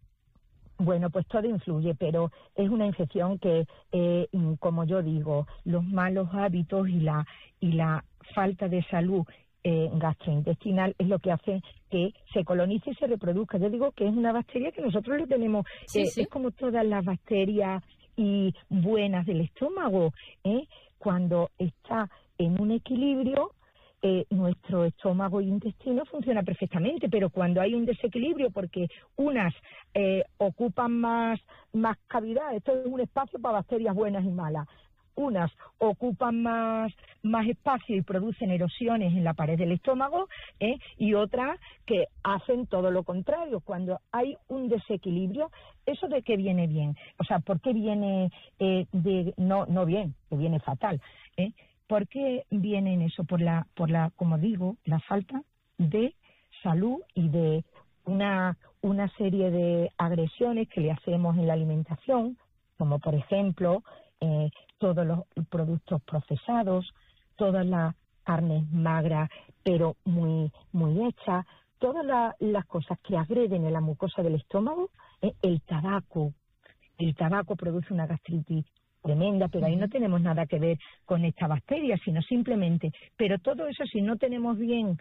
Bueno, pues todo influye, pero es una infección que, eh, como yo digo, los malos hábitos y la y la falta de salud eh, gastrointestinal es lo que hace que se colonice y se reproduzca. Yo digo que es una bacteria que nosotros le tenemos, sí, eh, sí. es como todas las bacterias y buenas del estómago, ¿eh? Cuando está en un equilibrio, Eh, nuestro estómago e intestino funciona perfectamente, pero cuando hay un desequilibrio, porque unas eh, ocupan más, más cavidad, esto es un espacio para bacterias buenas y malas, unas ocupan más, más espacio y producen erosiones en la pared del estómago, ¿eh? y otras que hacen todo lo contrario. Cuando hay un desequilibrio, ¿eso de qué viene bien? O sea, ¿por qué viene eh, de no no bien, que viene fatal? ¿eh? ¿Por qué viene en eso? Por la, por la, como digo, la falta de salud y de una, una serie de agresiones que le hacemos en la alimentación, como por ejemplo eh, todos los productos procesados, todas las carnes magras pero muy muy hechas, todas la, las cosas que agreden en la mucosa del estómago, eh, el tabaco, el tabaco produce una gastritis tremenda, pero ahí no tenemos nada que ver con esta bacteria, sino simplemente, pero todo eso si no tenemos bien,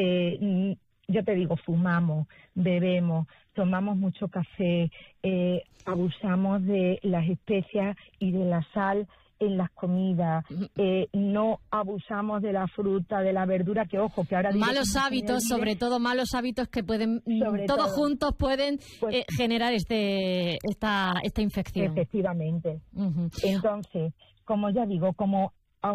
eh, ya te digo, fumamos, bebemos, tomamos mucho café, eh, abusamos de las especias y de la sal en las comidas, eh, no abusamos de la fruta, de la verdura, que ojo, que ahora... Malos hábitos, sobre todo malos hábitos que pueden, todos todo. juntos pueden pues, eh, generar este esta esta infección. Efectivamente. Uh-huh. Entonces, como ya digo, como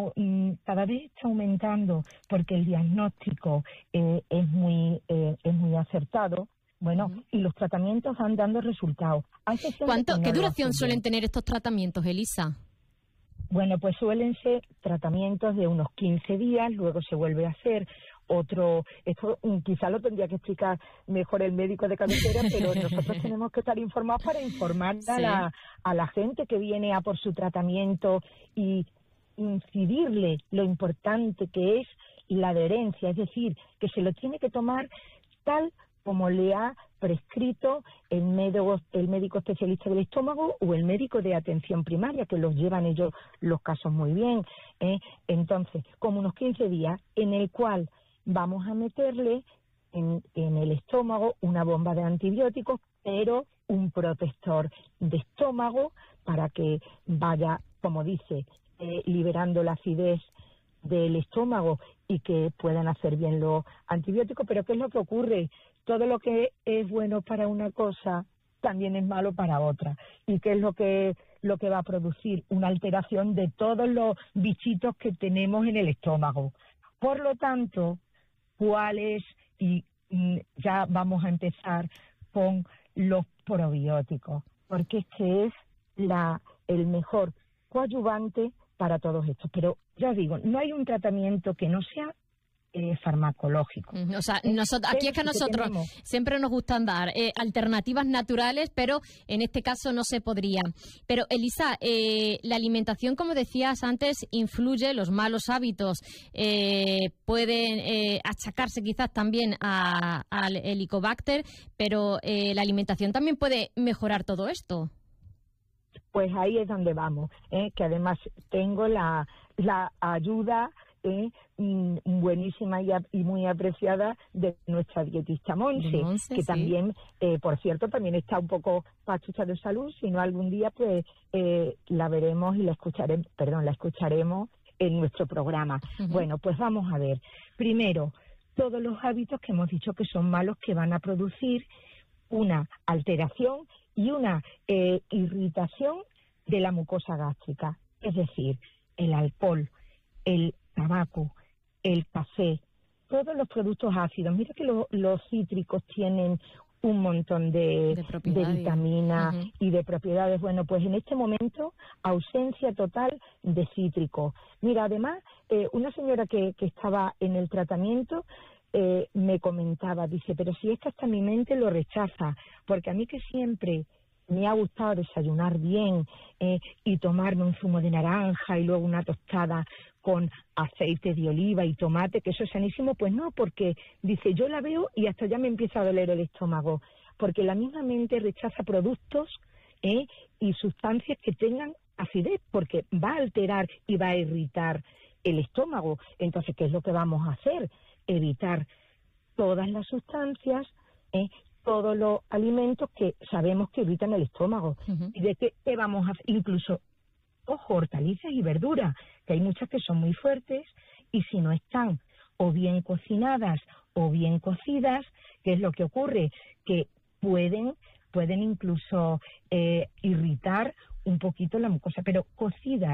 cada vez está aumentando porque el diagnóstico eh, es muy eh, es muy acertado, bueno, uh-huh. y los tratamientos van dando resultados. ¿Cuánto, ¿Qué duración suelen tener estos tratamientos, Elisa? Bueno, pues suelen ser tratamientos de unos quince días, luego se vuelve a hacer otro, esto quizá lo tendría que explicar mejor el médico de cabecera, pero nosotros tenemos que estar informados para informar sí. a, la, a la gente que viene a por su tratamiento y incidirle lo importante que es la adherencia, es decir, que se lo tiene que tomar tal como le ha prescrito el médico, el médico especialista del estómago o el médico de atención primaria, que los llevan ellos los casos muy bien. ¿eh? Entonces, como unos quince días en el cual vamos a meterle en, en el estómago una bomba de antibióticos, pero un protector de estómago para que vaya, como dice, eh, liberando la acidez del estómago y que puedan hacer bien los antibióticos. Pero ¿qué es lo que ocurre? Todo lo que es bueno para una cosa también es malo para otra. ¿Y qué es lo que lo que va a producir? Una alteración de todos los bichitos que tenemos en el estómago. Por lo tanto, ¿cuáles? Y mm, ya vamos a empezar con los probióticos, porque es que es la el mejor coadyuvante para todos estos. Pero ya digo, no hay un tratamiento que no sea Eh, farmacológico. O sea, nosotros, aquí es que a nosotros siempre nos gustan dar eh, alternativas naturales, pero en este caso no se podría. Pero, Elisa, eh, la alimentación, como decías antes, influye, los malos hábitos eh, pueden eh, achacarse quizás también a, al Helicobacter, pero eh, la alimentación también puede mejorar todo esto. Pues ahí es donde vamos, ¿eh? que además tengo la, la ayuda Eh, buenísima y, a, y muy apreciada de nuestra dietista Monse, Monse que sí. también, eh, por cierto, también está un poco pachucha de salud, si no algún día pues eh, la veremos y la escucharemos, perdón, la escucharemos en nuestro programa. Uh-huh. Bueno, pues vamos a ver. Primero, todos los hábitos que hemos dicho que son malos, que van a producir una alteración y una eh, irritación de la mucosa gástrica, es decir, el alcohol, el tabaco, el café, todos los productos ácidos. Mira que lo, los cítricos tienen un montón de, de, de vitaminas uh-huh. y de propiedades. Bueno, pues en este momento, ausencia total de cítricos. Mira, además, eh, una señora que, que estaba en el tratamiento eh, me comentaba, dice, pero si es que hasta mi mente lo rechaza, porque a mí que siempre me ha gustado desayunar bien eh, y tomarme un zumo de naranja y luego una tostada con aceite de oliva y tomate, que eso es sanísimo, pues no, porque dice, yo la veo y hasta ya me empieza a doler el estómago, porque la misma mente rechaza productos eh, y sustancias que tengan acidez, porque va a alterar y va a irritar el estómago. Entonces, ¿qué es lo que vamos a hacer? Evitar todas las sustancias, eh, todos los alimentos que sabemos que irritan el estómago. Uh-huh. ¿Y de qué, qué vamos a hacer? Incluso, ojo, hortalizas y verduras, que hay muchas que son muy fuertes y si no están o bien cocinadas o bien cocidas, ¿qué es lo que ocurre? Que pueden, pueden incluso eh, irritar un poquito la mucosa, pero cocidas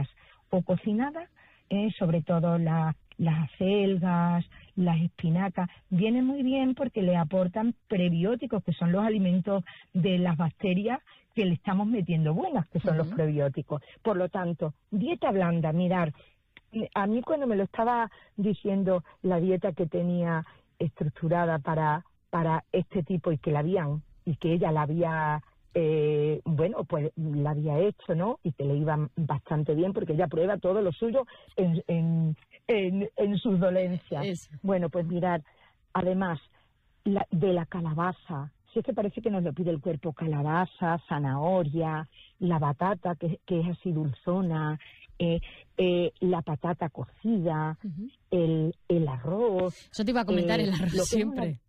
o cocinadas, eh, sobre todo la, las acelgas, las espinacas, vienen muy bien porque le aportan prebióticos, que son los alimentos de las bacterias que le estamos metiendo buenas, que son uh-huh. los prebióticos. Por lo tanto, dieta blanda, mirar, a mí cuando me lo estaba diciendo la dieta que tenía estructurada para, para este tipo y que la habían, y que ella la había, eh, bueno, pues la había hecho, ¿no? Y que le iba bastante bien porque ella prueba todo lo suyo en, en, en, en sus dolencias. Eso. Bueno, pues mirar, además, la, de la calabaza, si es que parece que nos lo pide el cuerpo, calabaza, zanahoria, la batata, que, que es así dulzona, eh, eh, la patata cocida, uh-huh. el, el arroz. Eso te iba a comentar, eh, el arroz siempre. Una,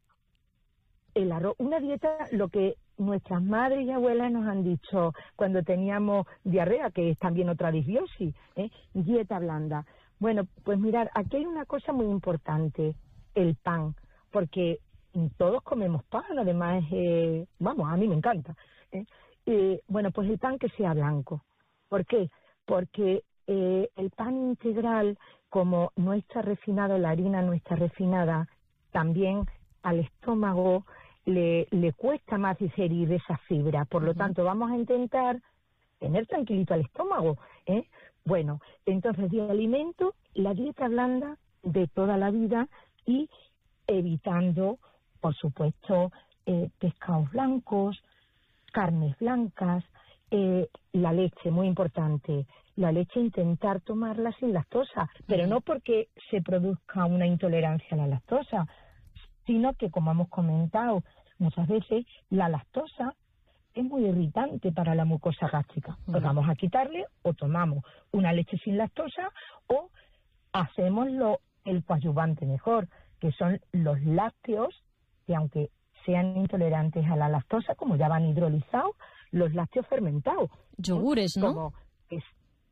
el arroz, una dieta, lo que nuestras madres y abuelas nos han dicho cuando teníamos diarrea, que es también otra disbiosis, ¿eh? Dieta blanda. Bueno, pues mirar, aquí hay una cosa muy importante, el pan, porque todos comemos pan, además, eh, vamos, a mí me encanta. ¿eh? Eh, bueno, pues el pan que sea blanco. ¿Por qué? Porque eh, el pan integral, como no está refinado, la harina no está refinada, también al estómago le, le cuesta más digerir esa fibra. Por lo uh-huh. tanto, vamos a intentar tener tranquilito al estómago. ¿eh? Bueno, entonces, de alimento, la dieta blanda de toda la vida y evitando, por supuesto, eh, pescados blancos, carnes blancas, eh, la leche, muy importante. La leche intentar tomarla sin lactosa, pero no porque se produzca una intolerancia a la lactosa, sino que, como hemos comentado muchas veces, la lactosa es muy irritante para la mucosa gástrica. Pues vamos a quitarle o tomamos una leche sin lactosa o hacemos lo, el coadyuvante mejor, que son los lácteos, que aunque sean intolerantes a la lactosa, como ya van hidrolizados, los lácteos fermentados. Yogures, ¿no? Como es,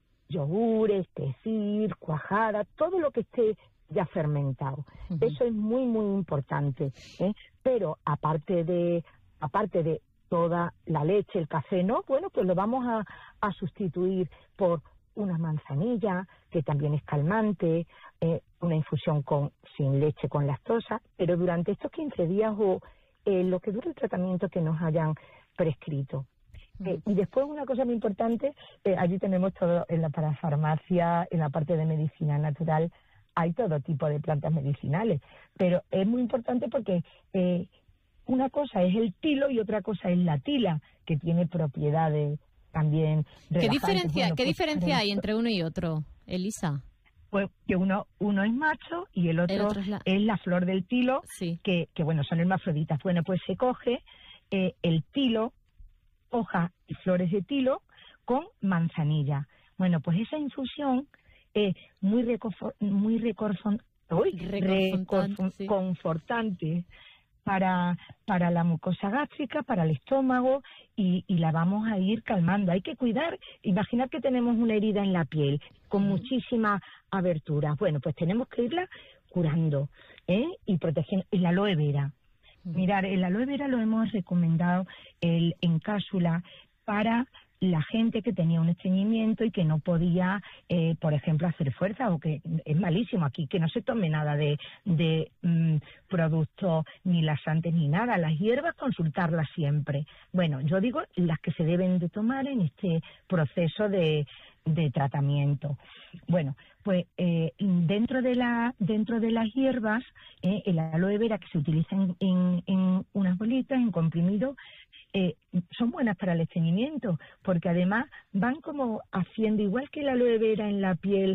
yogures, kefir, cuajada, todo lo que esté ya fermentado. Uh-huh. Eso es muy, muy importante. ¿eh? Pero aparte de, aparte de toda la leche, el café, ¿no? Bueno, pues lo vamos a, a sustituir por una manzanilla, que también es calmante, eh, una infusión con sin leche con lactosa, pero durante estos quince días o eh, lo que dura el tratamiento que nos hayan prescrito. Eh, y después una cosa muy importante, eh, allí tenemos todo en la parafarmacia, en la parte de medicina natural, hay todo tipo de plantas medicinales, pero es muy importante porque eh, una cosa es el tilo y otra cosa es la tila, que tiene propiedades también relajantes. ¿Qué diferencia, bueno, ¿qué pues, diferencia hay entre uno y otro, Elisa? Pues que uno uno es macho y el otro, el otro es, la... es la flor del tilo, sí. que, que bueno, son hermafroditas. Bueno, pues se coge eh, el tilo, hojas y flores de tilo con manzanilla. Bueno, pues esa infusión es muy reconfor, muy reconfor, uy, reconfortante, sí. reconfortante para, para la mucosa gástrica, para el estómago y, y la vamos a ir calmando. Hay que cuidar, imaginar que tenemos una herida en la piel con mm. muchísimas aberturas. Bueno, pues tenemos que irla curando ¿eh? y protegiendo. El aloe vera. Mm. Mirar, el aloe vera lo hemos recomendado el, en cápsula para la gente que tenía un estreñimiento y que no podía, eh, por ejemplo, hacer fuerza, o que es malísimo aquí, que no se tome nada de, de mm, productos ni laxantes ni nada. Las hierbas, consultarlas siempre. Bueno, yo digo las que se deben de tomar en este proceso de, de tratamiento. Bueno, pues eh, dentro de la dentro de las hierbas, eh, el aloe vera que se utiliza en, en, en unas bolitas, en comprimido, Eh, son buenas para el estreñimiento, porque además van como haciendo, igual que la aloe vera en la piel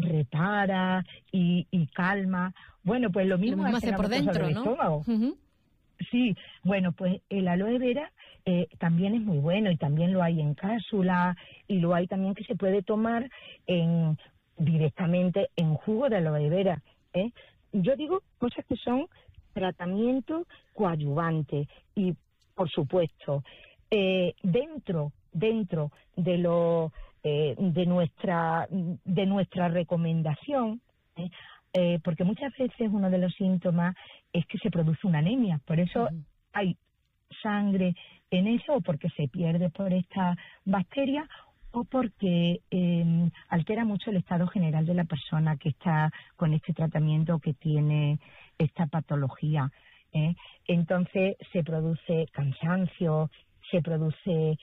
repara y, y calma, bueno, pues lo mismo, lo mismo hace por dentro, ¿no? Uh-huh. Sí, bueno, pues el aloe vera eh, también es muy bueno y también lo hay en cápsula y lo hay también que se puede tomar en directamente en jugo de aloe vera. ¿eh? Yo digo cosas que son tratamientos coadyuvantes y por supuesto, eh, dentro dentro de lo eh, de nuestra de nuestra recomendación, eh, eh, porque muchas veces uno de los síntomas es que se produce una anemia, por eso uh-huh. hay sangre en eso, o porque se pierde por esta bacteria, o porque eh, altera mucho el estado general de la persona que está con este tratamiento, que tiene esta patología. ¿eh? Entonces se produce cansancio, se produce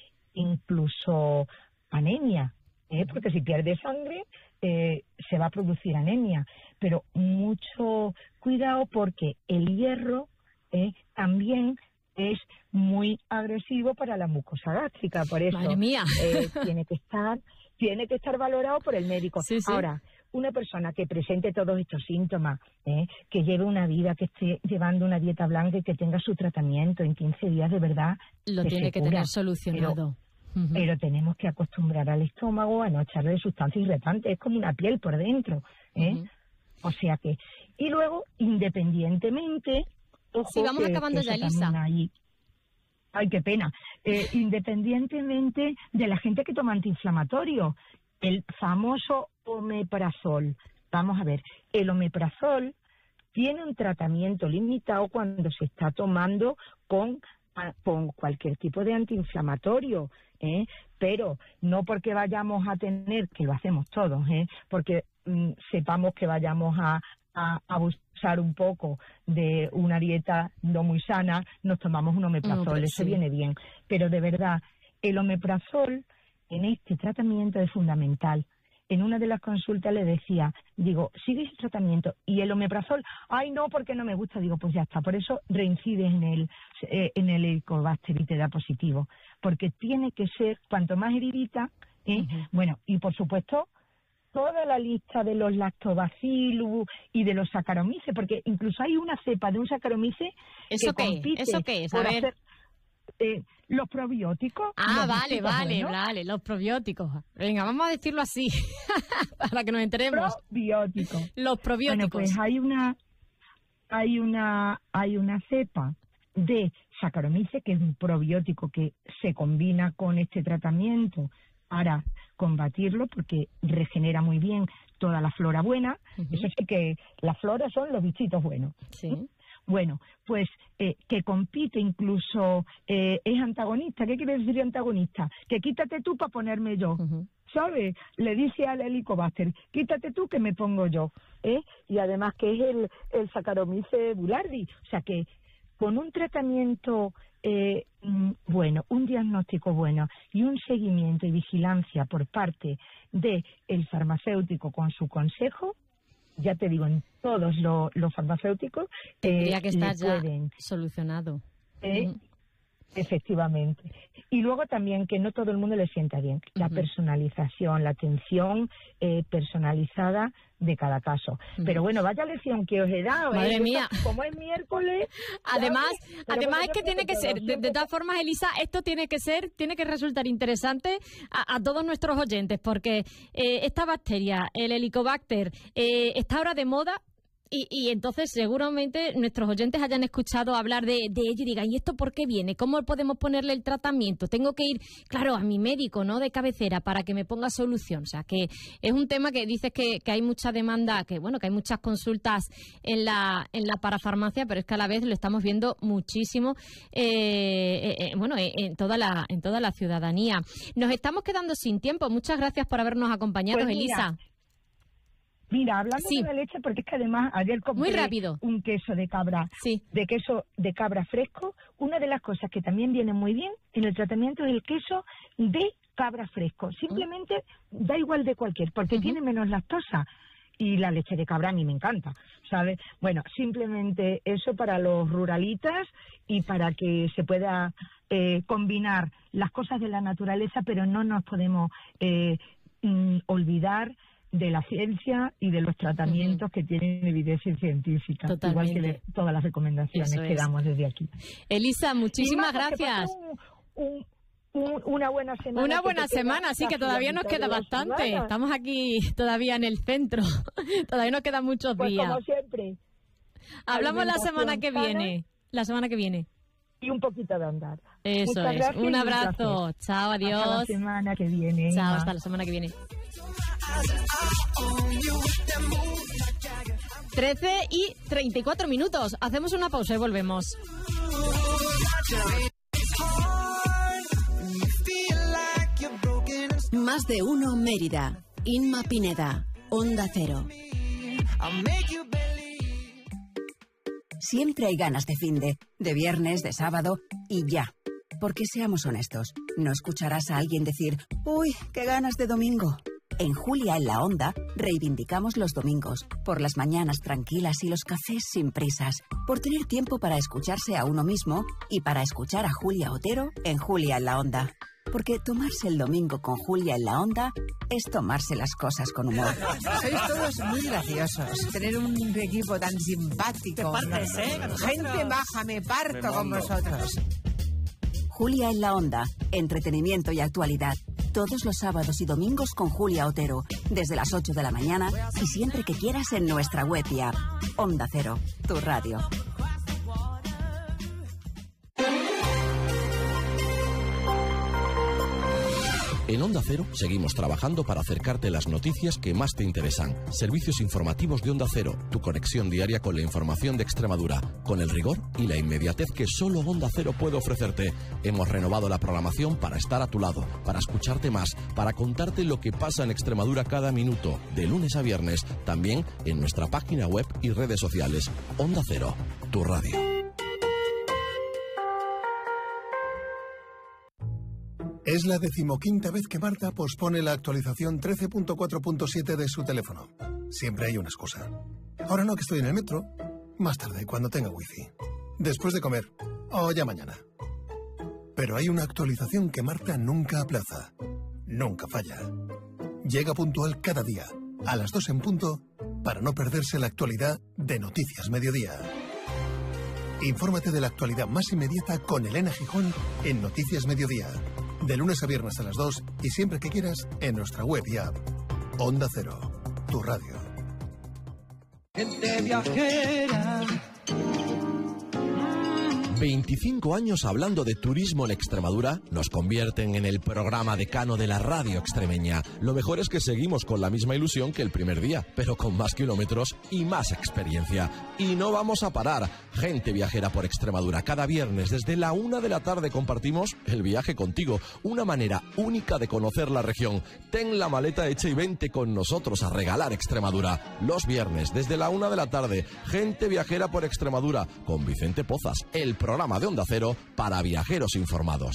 incluso anemia, ¿eh? porque si pierde sangre eh, se va a producir anemia. Pero mucho cuidado, porque el hierro ¿eh? también es muy agresivo para la mucosa gástrica, por eso Madre mía. Eh, tiene que estar tiene que estar valorado por el médico. Sí, sí. Ahora, una persona que presente todos estos síntomas, ¿eh? que lleve una vida, que esté llevando una dieta blanca y que tenga su tratamiento en quince días, de verdad Lo que tiene se que cura. tener solucionado. Pero, Ujú. pero tenemos que acostumbrar al estómago a no echarle sustancias irritantes, es como una piel por dentro, ¿eh? Ujú. O sea que, y luego, independientemente, ojo, Sí, vamos que- acabando que ya, eso Elisa. también hay- Ay, qué pena. Eh, independientemente de la gente que toma antiinflamatorio, el famoso omeprazol. Vamos a ver, el omeprazol tiene un tratamiento limitado cuando se está tomando con, a- con cualquier tipo de antiinflamatorio, ¿eh? Pero no porque vayamos a tener, que lo hacemos todos, ¿eh? porque mm, sepamos que vayamos a, a abusar un poco de una dieta no muy sana, nos tomamos un omeprazol, Hombre, eso sí. viene bien. Pero de verdad, el omeprazol en este tratamiento es fundamental. En una de las consultas le decía, digo, sigue ese tratamiento, y el omeprazol, ay no, porque no me gusta, digo, pues ya está, por eso reincides en el eh, en el Helicobacter y te da positivo, porque tiene que ser, cuanto más heridita, ¿eh? Bueno, y por supuesto, toda la lista de los lactobacillus y de los saccharomyces, porque incluso hay una cepa de un saccharomyces ¿Eso que qué? compite ¿Eso qué es? A por ver. hacer eh, los probióticos. Ah, los vale, bichitos vale, buenos. vale, los probióticos. Venga, vamos a decirlo así, para que nos enteremos. Probióticos. Los probióticos. Bueno, pues hay una, hay una, hay una cepa de Saccharomyces, que es un probiótico que se combina con este tratamiento para combatirlo, porque regenera muy bien toda la flora buena. Ujú. Eso sí que las floras son los bichitos buenos. Sí. Bueno, pues eh, que compite incluso, eh, es antagonista. ¿Qué quiere decir antagonista? Que quítate tú para ponerme yo. ¿Sabes? Le dice al Helicobacter, quítate tú que me pongo yo. ¿eh? Y además que es el, el Saccharomyces boulardii. O sea que con un tratamiento eh, mm, bueno, un diagnóstico bueno y un seguimiento y vigilancia por parte del farmacéutico con su consejo, ya te digo, en todos lo- los farmacéuticos Tendría eh, que estar le ya pueden, solucionado. eh, Ujú. efectivamente. Y luego también que no todo el mundo le sienta bien. La personalización, la atención eh, personalizada de cada caso. Pero bueno, vaya lección que os he dado. ¿eh? Madre Esto, mía. Como es miércoles... Además, ¿sabes? Pero además bueno, es yo que creo tiene que todo, ser, de, siempre de todas formas, Elisa, esto tiene que ser, tiene que resultar interesante a, a todos nuestros oyentes, porque eh, esta bacteria, el Helicobacter, eh, está ahora de moda. Y, y entonces seguramente nuestros oyentes hayan escuchado hablar de, de ello y digan, ¿y esto por qué viene? ¿Cómo podemos ponerle el tratamiento? Tengo que ir, claro, a mi médico, ¿no?, de cabecera para que me ponga solución. O sea, que es un tema que dices que, que hay mucha demanda, que bueno, que hay muchas consultas en la en la parafarmacia, pero es que a la vez lo estamos viendo muchísimo, eh, eh, bueno, en, en toda la en toda la ciudadanía. Nos estamos quedando sin tiempo. Muchas gracias por habernos acompañado, Pues mira, Elisa. Mira, hablando Sí. de la leche, porque es que además ayer compré Muy rápido. un queso de cabra, de queso de cabra fresco. Una de las cosas que también viene muy bien en el tratamiento es el queso de cabra fresco. Simplemente da igual de cualquier, porque tiene menos lactosa. Y la leche de cabra a mí me encanta, ¿sabes? Bueno, simplemente eso para los ruralitas y para que se pueda eh, combinar las cosas de la naturaleza, pero no nos podemos eh, mm, olvidar de la ciencia y de los tratamientos que tienen evidencia científica, Totalmente. igual que de todas las recomendaciones Eso que es. damos desde aquí. Elisa, muchísimas Y nada, que gracias. pasen un- un- un- una buena semana. Una que buena te queda semana, sí, que casi la todavía nos mitad queda de la bastante. semana. Estamos aquí todavía en el centro. Todavía nos quedan muchos Pues días. como siempre. Hablamos la alimentación semana que sana viene. La semana que viene. Y un poquito de andar. Eso Muchas es. gracias y Un un abrazo. placer. Chao, adiós. Hasta la semana que viene. Chao, Inma. hasta la semana que viene. trece y treinta y cuatro minutos. Hacemos una pausa y volvemos. Más Más de uno Mérida. Inma Pineda. Onda Cero. Siempre hay ganas de finde, de viernes, de sábado y ya. Porque seamos honestos, no escucharás a alguien decir, uy, qué ganas de domingo. En Julia en la Onda reivindicamos los domingos, por las mañanas tranquilas y los cafés sin prisas, por tener tiempo para escucharse a uno mismo y para escuchar a Julia Otero en Julia en la Onda. Porque tomarse el domingo con Julia en la Onda es tomarse las cosas con humor. Sois todos muy graciosos. Tener un equipo tan simpático. Te partes, ¿eh? Gente baja, me parto me con vosotros. Julia en la Onda, entretenimiento y actualidad. Todos los sábados y domingos con Julia Otero, desde las ocho de la mañana y siempre que quieras en nuestra web y app. Onda Cero, tu radio. En Onda Cero seguimos trabajando para acercarte las noticias que más te interesan. Servicios informativos de Onda Cero, tu conexión diaria con la información de Extremadura, con el rigor y la inmediatez que solo Onda Cero puede ofrecerte. Hemos renovado la programación para estar a tu lado, para escucharte más, para contarte lo que pasa en Extremadura cada minuto, de lunes a viernes, también en nuestra página web y redes sociales. Onda Cero, tu radio. Es la decimoquinta vez que Marta pospone la actualización trece punto cuatro punto siete de su teléfono. Siempre hay una excusa. Ahora no, que estoy en el metro. Más tarde, cuando tenga wifi. Después de comer. O ya mañana. Pero hay una actualización que Marta nunca aplaza. Nunca falla. Llega puntual cada día, a las dos en punto, para no perderse la actualidad de Noticias Mediodía. Infórmate de la actualidad más inmediata con Elena Gijón en Noticias Mediodía. De lunes a viernes a las dos y siempre que quieras en nuestra web y app. Onda Cero, tu radio. Gente viajera. veinticinco años hablando de turismo en Extremadura nos convierten en el programa decano de la radio extremeña. Lo mejor es que seguimos con la misma ilusión que el primer día, pero con más kilómetros y más experiencia. Y no vamos a parar. Gente viajera por Extremadura. Cada viernes desde la una de la tarde compartimos el viaje contigo. Una manera única de conocer la región. Ten la maleta hecha y vente con nosotros a regalar Extremadura. Los viernes desde la una de la tarde. Gente viajera por Extremadura con Vicente Pozas, el programa programa de Onda Cero para viajeros informados.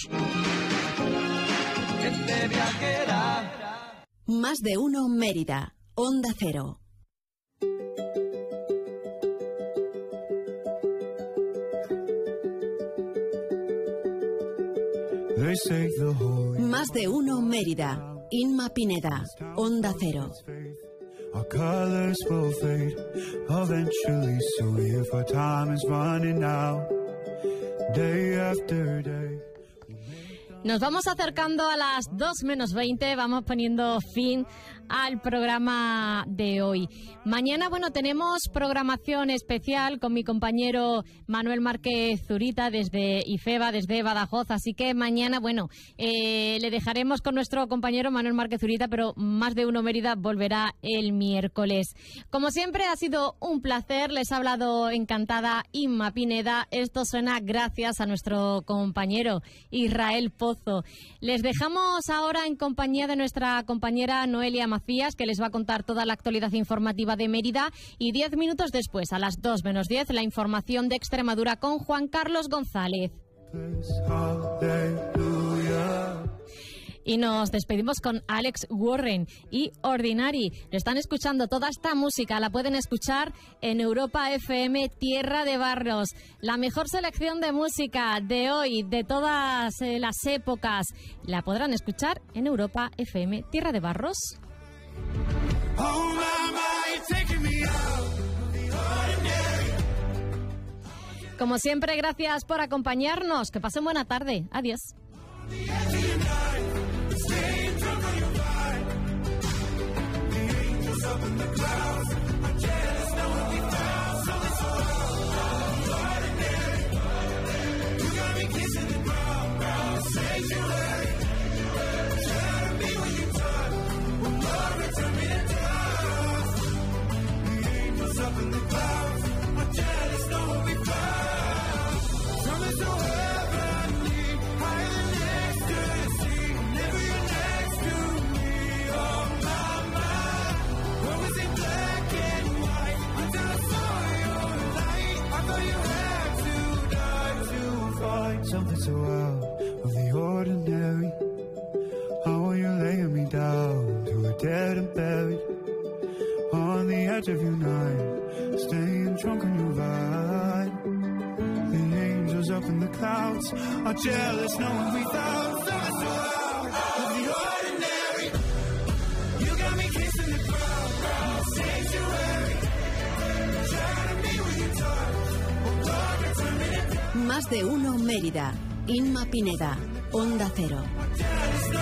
Gente viajera. Más de uno Mérida. Onda Cero. Más de uno Mérida. Inma Pineda. Onda Cero. Our colors will fade eventually, so if our time is running out, day after day. Nos vamos acercando a las dos menos veinte, vamos poniendo fin al programa de hoy. Mañana, bueno, tenemos programación especial con mi compañero Manuel Márquez Zurita desde IFEBA, desde Badajoz, así que mañana, bueno, eh, le dejaremos con nuestro compañero Manuel Márquez Zurita, pero Más de Uno Mérida volverá el miércoles. Como siempre, ha sido un placer, les ha hablado encantada Inma Pineda. Esto suena gracias a nuestro compañero Israel Pozo. Les dejamos ahora en compañía de nuestra compañera Noelia Macías, que les va a contar toda la actualidad informativa de Mérida, y diez minutos después, a las dos menos diez, la información de Extremadura con Juan Carlos González. Y nos despedimos con Alex Warren y Ordinary. Lo están escuchando, toda esta música la pueden escuchar en Europa F M Tierra de Barros. La mejor selección de música de hoy, de todas eh, las épocas, la podrán escuchar en Europa F M Tierra de Barros. Oh, mama, you're taking me out of the ordinary. Como siempre, gracias por acompañarnos. Que pasen buena tarde. Adiós. Up in the clouds, I'm jealous, no one be found. So it's all ordinary. You got me kissing the ground, ground sanctuary. Try to be when you talk, when love return me to dust. The angels up in the clouds, I'm jealous, no one be found. Something so heavenly, higher than ecstasy. Whenever you're next to me. so out of the ordinary. How are you laying me down to a dead and buried on the edge of your night, staying drunk on your vibe. The angels up in the clouds are jealous, knowing we found fell so out of the ordinary. You got me kissing the ground, ground sanctuary. Trying to be with your touch, oh Lord, return me to. Más de uno Mérida. Inma Pineda, Onda Cero.